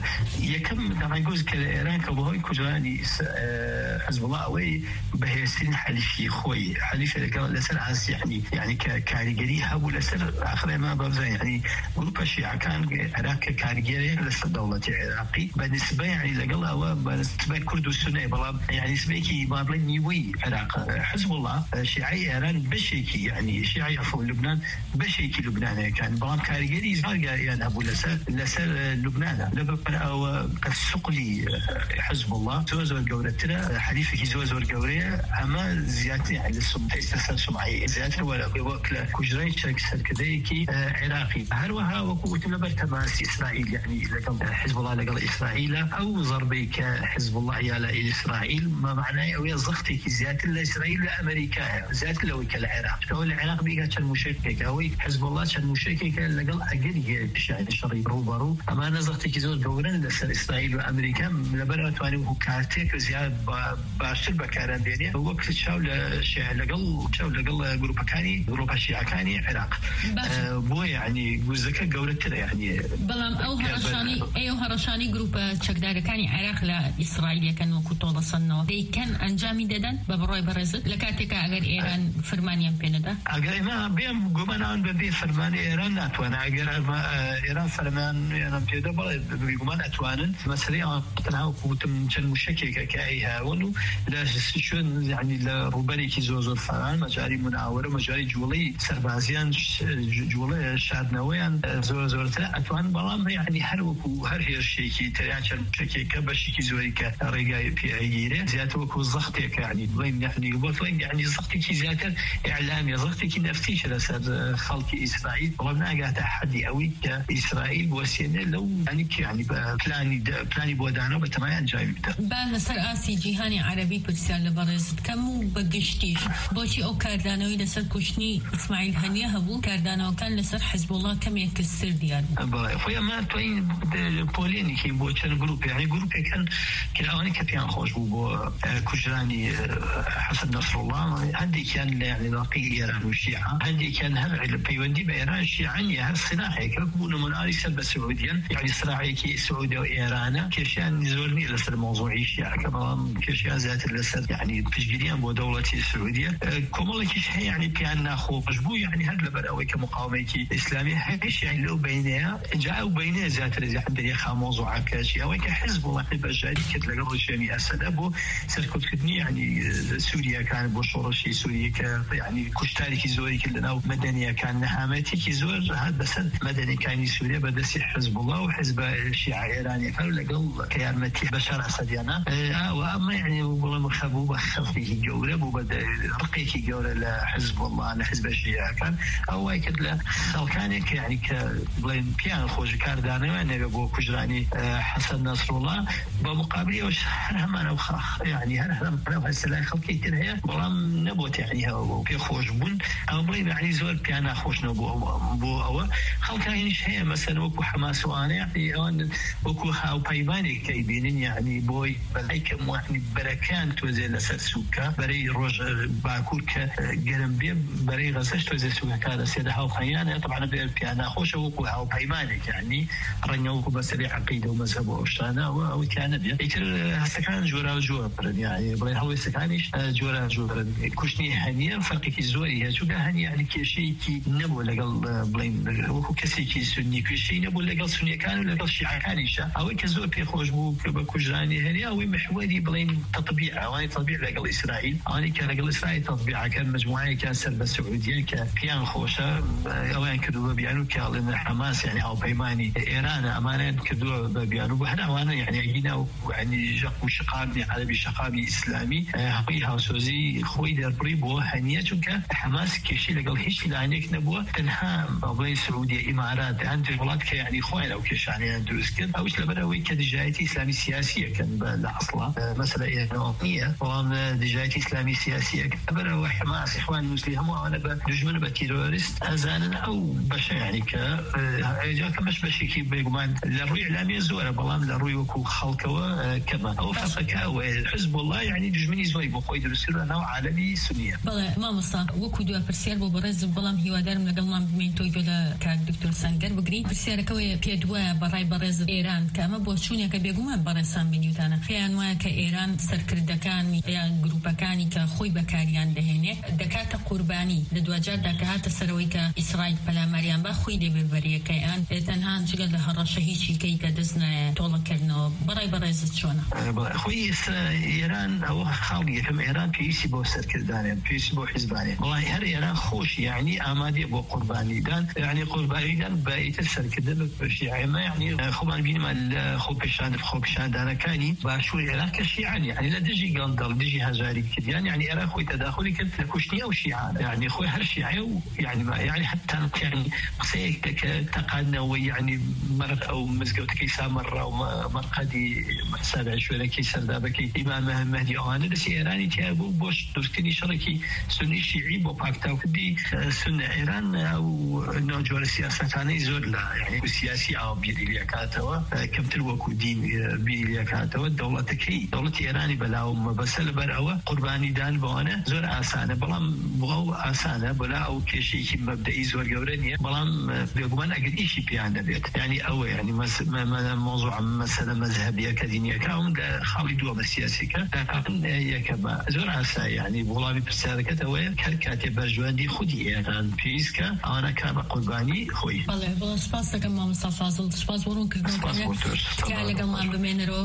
یەکەم دەمایگۆز کە لە ئێران کە بەهۆی کوژرانی حزب الله ئەوەی بەهێزترین حەلیفی خۆی حەلیفە لەگەڵ لەسەر عاسی یعنی یعنی کە کاریگەری هەبوو لەسەر آخر ئێمە بەبزای یعنی گروپە شیعەکان عێراق کە کاریگەریان لەسەر دەوڵەتی عێراقی بە نسبە یعنی لەگەڵ ئەوە بە نسبەی کورد و سونی بەڵام یعنی نسبەیەکی با بڵێن نیوەی عێراق حزب الله شیعەی ئێران بەشێکی یعنی شیعەی عەفو لوبنان بەشێکی لوبنانەکان بەڵام کاریگەری زۆرگاریان هەبوو لەسەر لەسەر لوبنانە لەبەر ئەوە کە سوقلی حزب الله زۆر زۆر گەورەترە حەلیفێکی زۆر زۆر گەورەیە ئەمە زیاتر لە سومتەی سمعی زیاتر وەک لە کوژرانی چەک سەرکردەیەکی عێراقی هەروەها وەکو وتم لەبەر تەماسی ئیسرائیل یعنی لەگەڵ حزب الله لەگەڵ ئیسرائیلە ئەو ضربەی کە حزب الله یا لە ئیسرائیل ما معنای ئەوەیە زەختێکی زیاتر لە ئیسرائیل لە ئەمریکایە زیاتر لەوەی کە لە عێراق ئەو لە عێراق بیگا چەند موشکێک ئەوەی حزب الله چەند موشکێکە لەگەڵ ئەگەری هەیە پیشانی شەڕی ڕووبەڕوو ئەمانە زەختێکی زۆر گەورەن لەسەر ئیسرائیل و ئەمریکا لەبەر ئەتوانین و کارتێک زیاد باشتر بەکاران بێنێ وەک چاو لە لەگەڵ چاو لەگەڵ گروپەکانی گروپە شیعەکانی عێراق بۆ یعنی گوزەکە گەورەترە یعنی بەڵام ئەو هەڕەشانی ئەو هەڕەشانی گروپە چەکدارەکانی عێراق لە ئیسرائیلەکەن وەکو تۆڵەسەنەوە دەیکەن ئەنجامی دەدەن بە بڕۆی بەڕێزت لە کاتێکە ئەگەر ئێران فەرمانیان پێنەدا ئەگەر ئێمە بێم گومانان بەبێ فەرمانی ئێران ناتوانە ئەگەر ئێران فەرمانیان پێدا بەڵێ گومان ئەتوانن مەسەلەی ئەوان تەنها وەکوتم چەند موشکێکە کە ئەی هاون و لە شوێن یعنی لە ڕووبەرێکی زۆر زۆر فەران مەجاری مناوەرە مەجاری جوڵەی سەربازیان جوڵە شاردنەوەیان زۆر زۆرتر ئەتوان بەڵام یعنی هەر وەکو هەر هێرشێکی تریان چەند موشکێکە بەشێکی زۆری کە ڕێگای پێگیرێ زیاتر وەکو زەختێکە یعنی بڵێن یعنی بۆ بڵێن یعنی زەخت ضغطێکی زیاتر ئیعلامی ضغطێکی نفسیش لەسەر خەڵکی ئیسرائیل بەڵام ناگاتە حەدی ئەوەی کە ئیسرائیل وەسێنێ لەو ینی ینی بە پلانی پلانی بۆ دانەوە بە تەمایان جاوی بدە. با لەسەر ئاسی جیهانی عەرەبی پرسیار لە بەڕێزت کەم و بە گشتیش بۆچی ئەو کاردانەوەی لەسەر کوشتنی ئیسماعیل هەنیە هەبوو کاردانەوەکان لەسەر حیزبوڵڵا کەمێک کەستر دیار بڵێ خۆی ئەمە توین پۆلێنێکی بۆ چەند گروپ یعنی گروپێکن کە ئەوانەی کە پێیان خۆش بوو بۆ کوژرانی حەسەن نەسڕوڵڵا هەندێکیان لە عێراقی ئێران و شیعە هەندێکیان هەر لە پەیوەندی بە ئێران شیعەنی هەر سلاحێکە بوو نموناری سەر بە سعودیان یعنی سلاحێکی سعودیە و ئێرانە کێشیان زۆر نیە لەسەر مۆزوعی شیعەکە بەڵام کێشیان زیاتر لەسەر یعنی پشتگیریان بۆ دەوڵەتی سعودیە کۆمەڵێکیش هەیە یعنی پێیان ناخۆش بوو یعنی هەر لەبەر ئەوەی کە مقاومەیەکی ئیسلامی هەیەش یعنی لەو بینەیە جا ئەو بینەیە زیاتر دەریێخا مۆزوعەکەشی ئەوەی کە حیزبوڵڵا بەشداری کرد لەگەڵ ڕژێمی ئەسەدە بۆ سەرکەوتکردنی یعنی سووریەکان بۆ شۆڕشی سووریە کە یعنی کوشتارێکی زۆری کرد لەناو مەدەنیەکان نەهامەتێکی زۆر هات بەسەر مەدەنیەکانی سووریا بەدەستی حیزبوڵڵا و حیزب شیعە ئێرانیەکان لەگەڵ کە یارمەتی بەشار ئەسەدیانە ئەمە یعنی بڵێم خەبوو بە خەڵکێکی گەورە بوو بە ڕقێکی گەورە لە حیزبوڵڵا لە حیزب شیعەکان ئەو وای کرد لە خەڵکانێک یعنی کە بڵێن پیان خۆش کاردانەوە نەبێ بۆ کوژرانی حەسەن نەسڕوڵڵا بە مقابلەوەش هەر هەمانە یعنی هەر هەم هەسەلای خەڵکی تر هەیە بەڵام نەبووە یعنی پێ خۆش بوون ئەو بڵێ یعنی زۆر پیان ناخۆشنەوە بۆ ئەوە خەڵکانیش هەیە مەسەلەن وەکو حەماسوانە یعنی ئەوان وەکو هاوپەیمانێک کە ئیبینن یعنی بۆی بەلای کە یعنی بەرەکان تۆزێ لەسەر سووکە بەرەی ڕۆژ باکوور کە گەرم بێ بەرەی غەزەش تۆزێ سووکەکە دەسێدە هاوپەیمانە طبعا بێ پیان ناخۆشە وەکو هاوپەیمانێک یعنی ڕەنگە وەکو بەسەری عەقیدە و مەزهەب و ئەوشتانە ئەوەی تیانە بێ ئیتر هەستەکان جۆرا و جۆرە برن یعنی بڵێ هەڵوێستەکانیش جۆرا جۆرن کوشتنی هەنیە فەرقێکی زۆری هەیە چونکە هەنی یعنی کێشەیەکی نەبوو لەگەڵ بڵێن وەکو کەسێکی سونی کوێشەی نەبوو لەگەڵ سونیەکان و لەگەڵ شیعەکانیشە ئەوەی کە زۆر پێخۆش بوو کە بە کوژرانی هەنیە ئەوەی محوەری بڵێن تەطبیع ئەوانی تەطبیع لەگەڵ ئیسرائیل ئەوانی کە لەگەڵ ئیسرائیل تەطبیعەکان مجموعەیەکیان سەر بە سعودیە کە پیان خۆشە ئەویان کردووە بیان و کە ئەڵێن حەماس یعنی هاوپەیمانی ئێرانە ئەمانیان کردووە بە بیان و بە هەر ئەوانە یعنی ئەگینا و یعنی ژەق و شقابی عەرەبی شقابی ئیسلامی هەمووی هاوسۆزی خۆی دەربڕی بۆ هەنیە چونکە حەماس کێشی لەگەڵ هیچ لایەنێک نەبووە تەنها بڵێ سعودیە ئیمارات هەندێک وڵات کە یعنی خۆیان ئەو کێشانیان دروست کرد ئەوش لەبەر ئەوەی کە دژایەتی ئیسلامی سیاسیەکەن لە ئەسڵا مەسەلە ئێران نییە بەڵام دژایەتی ئیسلامی سیاسیەکە لەبەر ئەوە حەماس ئیخوان موسلی هەموو ئەوانە بە دوژمن بە تیرۆریست ئەزانن ئەو بەشە یعنی کە ئێجا کەمەش بەشێکی بێگومان لە ڕووی ئیعلامی زۆرە بەڵام لە ڕووی وەکو خەڵکەوە کەمە ئەو فەرقەکە حیزبوڵڵا یعنی دوژمنی زۆری بۆ خۆی دروست کردووە ناو عالەمی سونیە. بەڵێ مامۆستا وەکو دووە پرسیار بۆ بەڕێز بەڵام هیوادارم لەگەڵمان بمێن تۆی گوێ لە کاک دکتۆر سەنگەر بگری پرسیارەکەوەیە پێ دوایە بەڕای بەڕێز ئێران کە ئەمە بۆ چوونێکە بێگومان بەڕێسان بینیوتانە پێیان وایە کە ئێران سەرکردەکانی یان گروپەکانی کە خۆی بەکاریان دەهێنێ دەکاتە قوربانی لە دوجاردا کە هاتە سەرەوەی کە ئیسرائیل پەلاماریان با خۆی دەبێبەریەکەیان تەنها جگەل لە هەڕەشە هیچی کەی کە دەست نایە تۆڵەکردنەوە بەڕای بەڕێزت چۆنە؟ خۆی ئێران ئەوە خاڵی یەکەم ئێران پێویستی بۆ سەرکردانێن پێویستی بۆ حیزبانێن بەڵام هەر ئێران خۆش یعنی ئامادەیە بۆ قوربانیدان یعنی قوربانیدان بە ئیتر سەرکردن بە شیعەمە یعنی خۆمان بینمان لە خۆ پیشان خۆ پیشاندانەکانی باشووری عێراق کە شیعەن یعنی لە دژی گەندەڵ دژی هەژاری کردیان یعنی ئێران خۆی تەداخلی کرد لە کوشتنی ئەو شیعانە یعنی خۆی هەر شیعە و یعنی یعنی حتى یعنی قسەیەک کە تەقانەوە یعنی مەرق ئەو مزگەوتەکەی سامەڕا و مەرقەدی سابع شوێنەکەی سەردابەکەی ئیمام مەهدی ئەوانە دەستی ئێرانی تیا بوو بۆ دروستکردنی شەڕێکی سونی شیعی بۆ پاکتاوکردی سونە ئێران ئەو ناوجۆرە سیاسەتانەی زۆر لە یعنی سیاسی ئاو بیری لێکاتەوە کەمتر وەکو دین بیری لێکاتەوە دەوڵەتەکەی دەوڵەتی ئێرانی بەلاو مەبەسە لەبەر ئەوە قوربانیدان بەوانە زۆر ئاسانە بەڵام بۆ ئەو ئاسانە بەلا ئەو کێشەیەکی مەبدەئی زۆر گەورە نییە بەڵام بێگومان ئەگەر ئیشی پیان دەبێت یعنی ئەوە یعنی مۆزوع مەسەلە مەذهبیەکە دینیەکە ئەوم لە خاڵی دووەمە سیاسیەکە یەکەمە زۆر ئاسایی یعنی وڵامی پرسیارەکەت ئەوەیە کە کاتێ بەرژەوەندی خودی ئێران پێویستکە ئەوانە کار بە قوربانی خۆی. بەڵێ بەڵێ سپاس دەکەم مامۆستا فازڵ سپاس بۆ ڕوونکردنەوەکە لەگەڵمان بمێنەرەوە.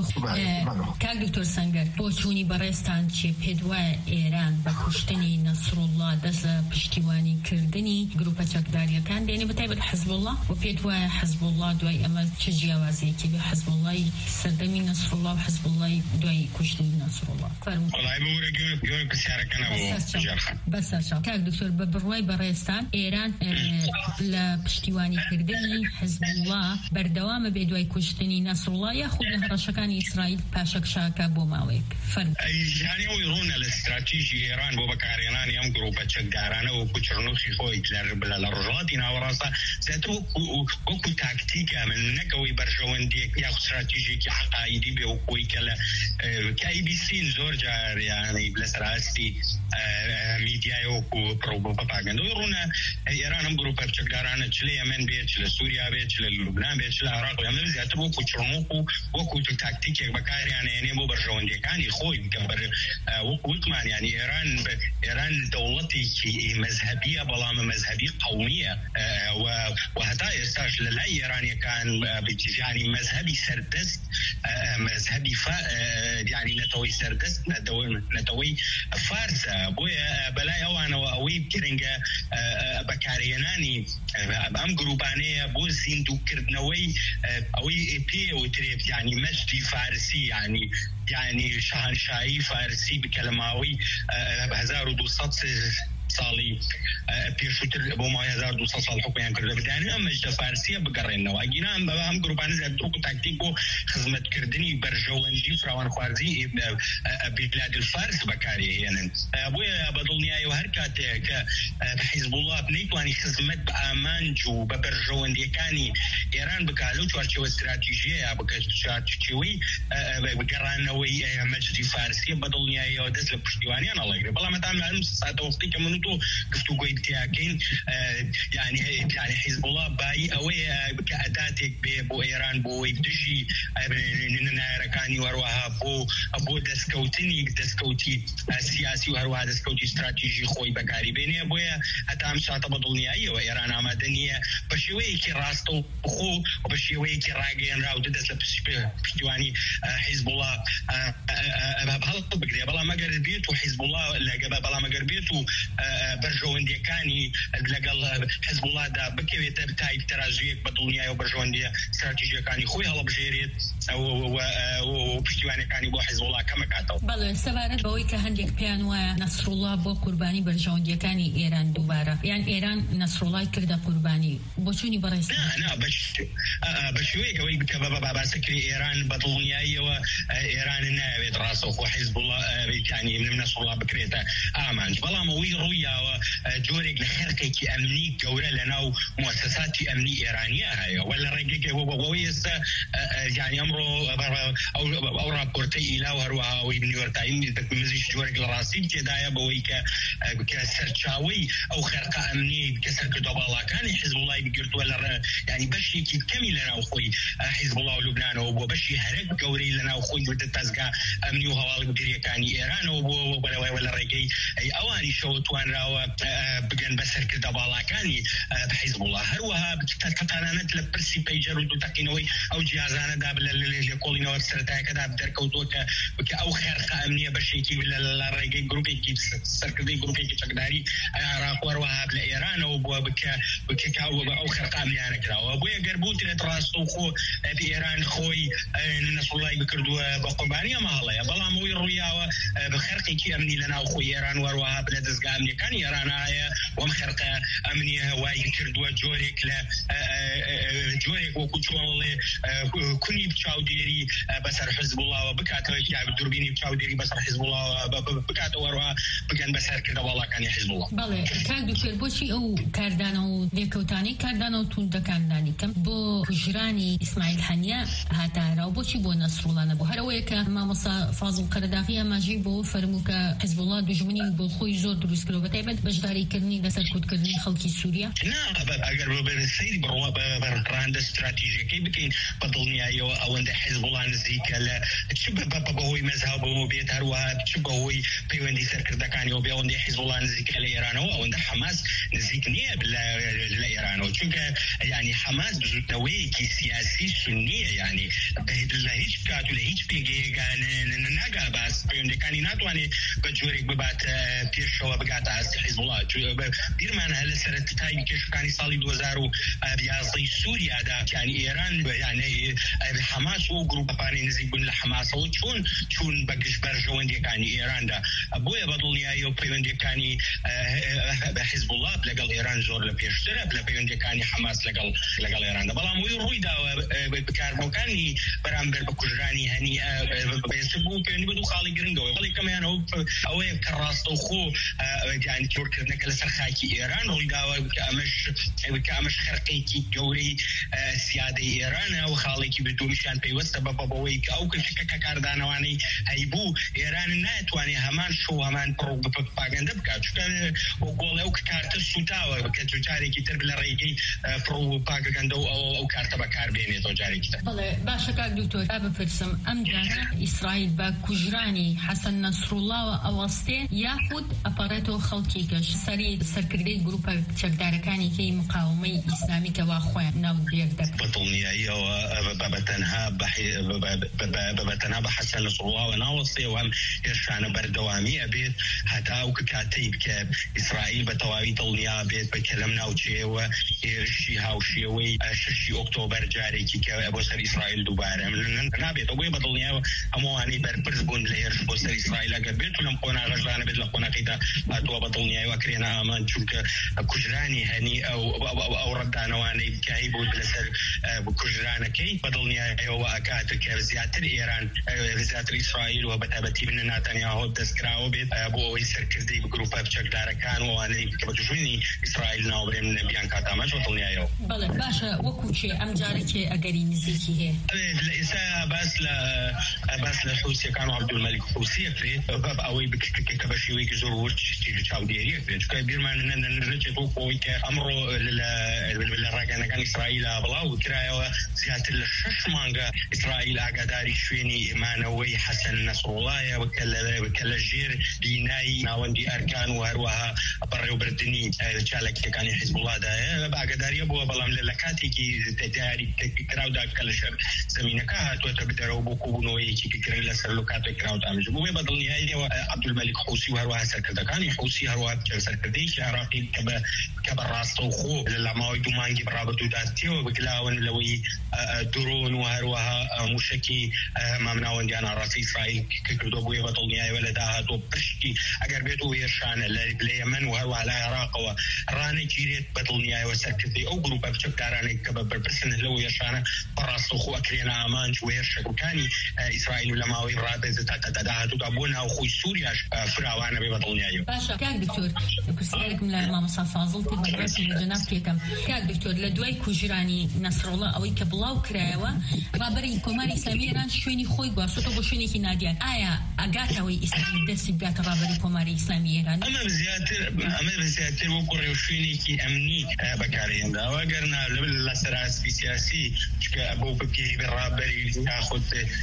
کاک دکتۆر سەنگەر بۆ چوونی بەڕێستان چێ پێ دوایە ئێران بە کوشتنی نەسڕوڵڵا دەست لە پشتیوانی کردنی گروپە چەکداریەکان دێنێ بەتایبەت حیزبوڵڵا و پێ دوایە حیزبوڵڵا دوای ئەمە چه جیاوازەیەکی بێ حیزبوڵڵای سەردەمی نەسڕوڵڵا و حیزبوڵڵای دوای کوشتنی نەسڕوڵڵا. والله بورا جون جون بسيارة كنا بەسەچە کاک دکتۆر بە بڕوای بەڕێستان ئێران لە پشتیوانی کردنی حزبوڵڵا بەردەوامە بێ دوای کوشتنی نەسڕوڵڵا یاخود لە هەڕەشەکانی ئیسرائیل پاشەکشاکە بۆ ماوەیەک یعنی ئەوی ڕوونە لە استراتیژی ئێران بۆ بەکارهێنانی ئەم گروپە چەکدارانە وەکو چڕنوخی خۆی لە ڕۆژهەڵاتی ناوەڕاستە زیاتر وەکو تاکتیکە من نەکەوەی بەرژەوەندێک یا استراتیژێکی عقایدی بێ وەکوی کە لە کای بی سین زۆر جار یعنی لەسەر ئاستی میدیای وەکو پروپاگاندەوەی ڕوونە ئێران ئەم گروپە چەکدارانە چ لە یەمەن بێت چ لە سووریا بێت چ لە لوبنان بێت چ لە عێراق ئەمە زیاتر وەکو چڕنوخ و وەکو تاکتیکێک بەکاریانێنێ بۆ بەرژەوەندەکانی خۆی وەکومان ینی ئێران ئێران دەوڵەتێکی مەذهبیە بەڵام مەذهبی قەومیە و هەتا ئێستاش لە لای ئێرانیەکان ینی مەذهبی سەردەست مەذهبی ینی نەتەوەی سەردەست نەتەوەی فارسە بۆیە بەلای ئەوانەوە ئەوەی گرنگە بەکارهێنانی ئەم گروپانەیە بۆ زیندووکردنەوەی ئەوەی پێوترێت ینی مەجدی فارسی ینی يعني شاهنشاهی فارسی بکلماوی هزار و دوصد ساڵی پێشووتر بۆ مای هزار و دوصد ساڵ حکومیان کردە بدانێ ئەم مەجدە فارسیە بگەڕێنەوە ئەگینا ئەم بە ئەم گروپانە زیاتر وەکو تاکتیک بۆ خزمەتکردنی بەرژەوەندی فراوانخوازی بلاد الفارس بەکارهێنن بۆیە بەدڵنیایەوە هەر کاتێک کە حیزبوڵڵا نەیتوانی خزمەت بە ئامانج و بە بەرژەوەندیەکانی ئێران بکات لەو چوارچێوە استراتیژیەیە بکات چوارچێوەی بگەڕانەوەی مەجدی فارسیە بەدڵنیایەوە دەست لە پشتیوانیان هەڵەگرێت بەڵام هەتا ئەم ساتە وەختی کە من تو گفتوگوی تیاکین یعنی یعنی حزبوڵڵا بای ئەوەیە کە ئەداتێک بێ بۆ ئێران بۆی دژی نایرەکانی وەروەها بۆ بۆ دەستکەوتنی دەستکەوتی سیاسی و هەروەها دەستکەوتی استراتیژی خۆی بەکاری بێنێ بۆیە هەتا ئەم ساتە بەدڵنیاییەوە ئێران ئامادە نییە بە شێوەیەکی ڕاستە و بخۆ و بە شێوەیەکی ڕاگەیەنرا و دەست لە پشتیوانی حیزبوڵڵا هەڵ بگرێ بەڵام ئەگەر بێت و حیزبوڵڵا بەڵام ئەگەر بێت و بەرژەوەندیەکانی لەگەڵ حیزبوڵڵادا بکەوێتە تایب تەرازویەک بە دڵنیای و بەرژەوەندیە استراتیژیەکانی خۆی هەڵبژێرێت و پشتیوانەکانی بۆ حیزبوڵڵا کەمەکاتەوە. بەڵێ سەبارەت بەوەی کە هەندێک پێیان وایە نەسڕوڵڵا بۆ قوربانی بەرژەوەندیەکانی ئێران دووبارە یان ئێران نەسڕوڵڵای کردە قوربانی بۆ چوونی بەڕێز بە شێوەیەکەوەی بکە بە باباسەکری ئێران بە دڵنیاییەوە ئێران ناوێت ڕاستەوخۆ حیزبوڵڵا ینی من نەسڕوڵڵا بکرێتە ئامانج بەڵام ئەوەی ڕوویاوە جۆرێک لە خەرقێکی ئەمنی گەورە لەناو مؤسساتی ئەمنی ئێرانیە هەیە و لە ڕێگەی بۆەوەی ئێستا یعنی ئەمڕۆ ئەو راپۆرتەی ئیلا و هەروەها ئەوەی نیویۆرک تایمز مزیش جۆرێک لە ڕاستی تێدایە بەوەی کە سەرچاوەی ئەو خەرقە ئەمنی کە سەرکردە باڵاکانی حیزبوڵڵای بگرتووە لە ینی بەشێکی کەمی لەناو خۆی حیزبوڵڵا و لوبنانەوە بۆ بەشی هەرێک گەورەی لەناو خۆی وردە تەزگا ئەمنی و هەواڵگریەکانی ئێرانەوە بۆ بەرەوەی لە ڕێگەی ئەوانی شەوە توانراوە بگەن بە سەرکردە باڵاکانی حیزبوڵڵا هەروەها تەقانانەت لە پرسی پەیجەر و دووتەقینەوەی ئەو جیازانەدا لە کۆڵینەوە سەرەتایەکەدا دەرکەوتووە کە بکە ئەو خێرقە ئەمنیە بەشێکی لە ڕێگەی گروپێکی سەرکردەی گروپێکی چەکداری عێراق وەروەها لە ئێرانەوە بووە بکە بکە ئەو خێرقە ئەمنیانە کراوە بۆیە گەر بوترێت ڕاستەوخۆ ئێران خۆی نەسڕوڵڵای بکردووە بە قوربانی ماڵەیە بەڵام ئەوی ڕوویاوە بە خێرقێکی ئەمنی لەناو خۆی ئێران وەروەها لە دەستگا ئەمنیەکانی ئێرانایە وەم خەرقە ئەمنیە وای کردووە جۆرێک لە جۆرێک وەکو چۆڵێ کونی چاودێری بەسەر حیزبوڵڵاوە بکاتەوە دوربینی چاودێری بەسەر حیزبوڵڵاوە بکاتەوە وەروەها بگەن بەسەر کردە باڵاکانی حیزبوڵڵا. بەڵێ کاک دکتۆر بۆچی ئەو کاردانە و لێکەوتانەی کاردانە و توندەکاندانی کەم بۆ کوژرانی ئیسماعیل هەنیا هاتارا و بۆچی بۆ نەسڕوڵڵا نەبوو هەرەوەیە کە مامۆستا فازڵ قەرەداغی ئەماژەی بۆ فەرموو کە حیزبوڵڵا دوژمنی بۆ خۆی زۆر دروست کردەوە بەتایبەت بەشداریکردنی لەسەر کۆتکردنی خەڵکی سووریا ئەگەر سەیری بڕوا بەڕاندە استراتیژیەکەی بکەین بە دڵنیاییەوە ئەوەندە حیزبوڵڵا نزیکە لە چ بەهۆی مەزهەبەوە بێت هەروەها چ بەهۆی پەیوەندی سەرکردەکانیەوە بێ ئەوەندە حیزبوڵڵا نزیکە لە ئێرانەوە ئەوەندە حەماس نزیک نییە لە ئێرانەوە چونکە ینی حەماس بزوتنەوەیەکی سیاسی سنیە ینی لە هیچ کات و لە هیچ پێگەیەکان ناگا باس پەیوەندەکانی ناتوانێت بە جۆرێک ببات پێشەوە بگاتە ئاستی حیزبوڵڵا بیرمانە لە سەرەتای کێشەکانی ساڵی دوو هەزار و یازدەی سووریادا یعنی ئێران یعنی حەماس حماس وجروب باني نزيبون لحماس وشون شون بقش برجوان دي كاني إيران دا أبويا بطلني أيو بيون دي كاني بحزب الله بلقال إيران زور لبيشترى بلا بيون دي كاني حماس لقال لقال إيران دا بلا موي روي دا بكار مكاني برامبر بكجراني هني بيسبو بيوني بدو خالي جرينجو خالي كمان هو أوي كراس وخو يعني كوركنا كلا سرخاكي إيران روي دا كامش كامش خرقيكي جوري سيادة إيران وخالي كي بدو مشان بيوسط بابوي أو كل شيء كاردانا واني هيبو إيران النات واني همان شو همان برو بروباغندا بكات شو كان وقول أو كارت السوتاوا كتجاري كتير بالرأيكي برو بروباغندا أو أو كارت بكار بيني تجاري كتير. والله باشا دكتور أبو فرسم أمجانا إسرائيل بكجراني حسن نصر الله وأوسطي ياخد أباراتو خلقيكش سري سركردي جروبا تشكداركاني كي مقاومي إسلامي كواخوان ناو ديردك. بطلني أيوة ببتنها بحي ببتنها بحسن نصر الله وناوسطي وهم يرشان بردوامي أبيت حتى وكاتيب كإسرائيل بتوابي طلنيا أبيت بكلمنا وشيء ويرشيها وشيوي ششي أكتوبر جاري كي كأبوسر إسرائيل دوباره من نابيت أبوي بطلنيا أمواني بربرزبون ليرش بوسر إسرائيل أقبلت ولم كنا غزلان بيت لقونا كيدا أتوا بطلنيا وكرينا أمان شوك كجراني هني أو أو أو ردانا واني كايبود بلسر بكجرانا كي بطلنيا أيوة أكاد كزياتر إيران زياتر إسرائيل وبتابتي من نتنياهو دسكراو بيت أبو يسر كردي بجروبا بشكل داركان واني كبتجوني إسرائيل ناوبرين من بيان كاتامش بطلنيا أيوة. بله باشا وكوشي أم جارك أجري نزيكي هي. لإسا بس لا بس للحوثي كانوا عبد الملك حوثي كري باب أوي بكبشيوي كزور تيجي شاوديري كري كبير ما نرجع توقوي كأمره للراجع كان إسرائيل بلا وكرايا زيادة الشش مانجا إسرائيل أقداري شويني إيمانوي حسن نصر الله وكلا وكلا جير ديناي ناوندي أركان وهروها بريو بردني شالك كان حزب الله ده بأقداري أبوه بلام للكاتي كي تداري كراو دا كلا شر زمينك هاتوا تبدروا بكونوي كي كرين لسر لوكاتو كراو دا مجموعة بدل نهاية عبد الملك حوثي وهروها سركدا كان حوثي هروها سركدي شعراقي كب كبراس توخو لما يدو مانجي برابطو داتيو بكلاون لوي درون وهروها مشكي ممناون ديانا راسي إسرائيل كردو بوي بدل نهاية ولدها تو برشكي أجر بيتو يرشان ليمن وهروها العراق وراني جيريت بدل نهاية وسركدي أو جروب بشكداراني كبر برسن لو يرشان براس توخو أكرينا أمان شويرش وكاني إسرائيل لما وي رابز تتداها تدابونها وخوي سوريا فراوانا ببطل نهاية. باشا كاك دكتور كسيرك من الإمام صافازل تبغى جناب كيكم كاك دكتور لدواي كوجراني نصر الله أو كبلاو كراوة رابري كوماري سميران شويني خوي قاسوتو بشويني كناديان آية أجاتا وي إسرائيل دس بجات رابري كوماري إسلاميران. أما بزيادة أما بزيادة وقري وشويني كي أمني بكارين دا وقرنا لبلا سراس سياسي كأبو بكي بالرابري ياخد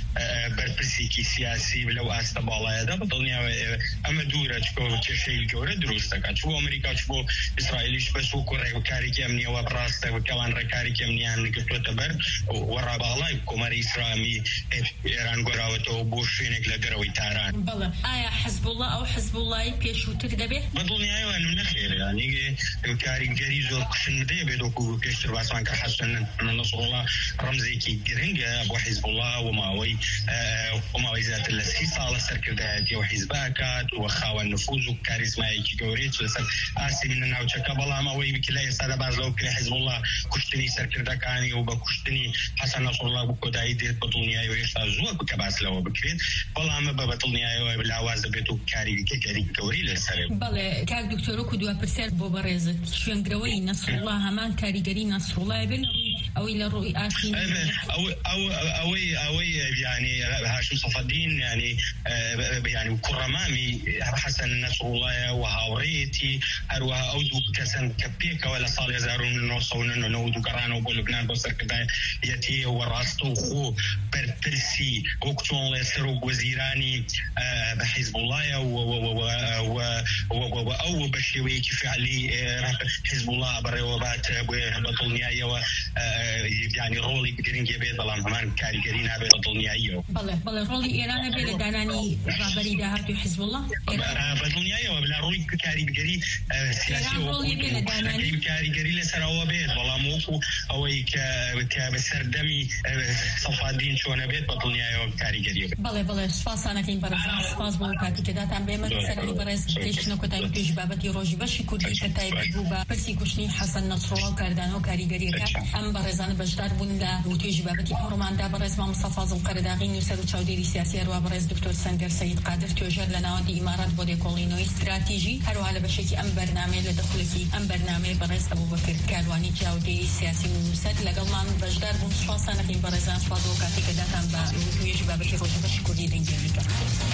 بربسي كي سياسي بلو أستبالا هذا بطلني أما دورة شكو تشيء الجورة دروستك شو أمريكا شو إسرائيل بس وكوري وكاري كمني وبراسته وكمان ركاري كمني عن كتلة تبر ورابالا يكمل إسرائيل إيران قراوته بوشينك لقراوي تاران. بالله آية حزب الله أو حزب الله يبيشوا تردبه. بطلني أيوة إنه نخير يعني كاري جريزو قشن ده بدوكو كشتر باسمان كحسن نصر الله رمزي كي جرينج أبو حزب الله وماوي وماوي ذات السي صالة سركردات وحزباكات وخاوة النفوذ وكاريزماي كي جوريت لسه آسي من النوع كبلا ماوي بكلا يصير بعض لو كلا حزب الله كشتني سركردكاني وبكشتني حسن نصر الله بكوداي ديت بطلني أيوة يشتازوا بكباس لو بكريت بلا ما ببطلني أيوة بالعواز بيتو كاري كاري جوري لسه. بله كاك دكتور كدوا برسال بوبرزت شو ينقروي نصر الله همان كاري جري نصر الله بين أو إلى الرؤي آسي أو أو أو أو يعني هاشم صف الدين يعني يعني كرمامي حسن نصر الله وهاوريتي أروها أودو كسن كبيكا ولا صار يزارون نوصون إنه نودو قرانو بولبنان بصر كذا يتي وراسته خو برترسي وقتون لسرو وزيراني بحزب الله و و و و أو بشوي كيف علي حزب الله بريوبات بطل نهاية يعني رولي گرنگی به بلام همان کاریگری نبه دنیاییه. بله بله رولي ایران به دانانی رهبری دهات حزب الله. به دنیایی و بلا روی کاریگری سیاسی و کاریگری کاریگری لسر آوا به بلام وکو آوی که که بسردمی صفادین چونه به دنیایی و کاریگری. بله بله سپاس آنکه این برای سپاس بود که که داتم به من سری برای تشنو کتای پیش بابتی روزی باشی کردی کتای بوبا پسی کشنی حسن نصرالله کردن و کاریگری که ام برزان بجدار بونده و تیجی بابتی هرمان دا برز ما مصطفى فاضل قرداغي نوسر وتشاوديري سياسي رو برز دكتور سنگر سيد قادر توجر لنا ودي امارات بودي كولينو استراتيجي هرو على بشكي ام برنامج لدخلتي ام برنامج برز ابو بكر كارواني تشاوديري سياسي نوسر لقل ما بجدار بون سپاسانه برزان فاضل كاتي كداتم با تیجی بابتی روزی باشی کردی دنگی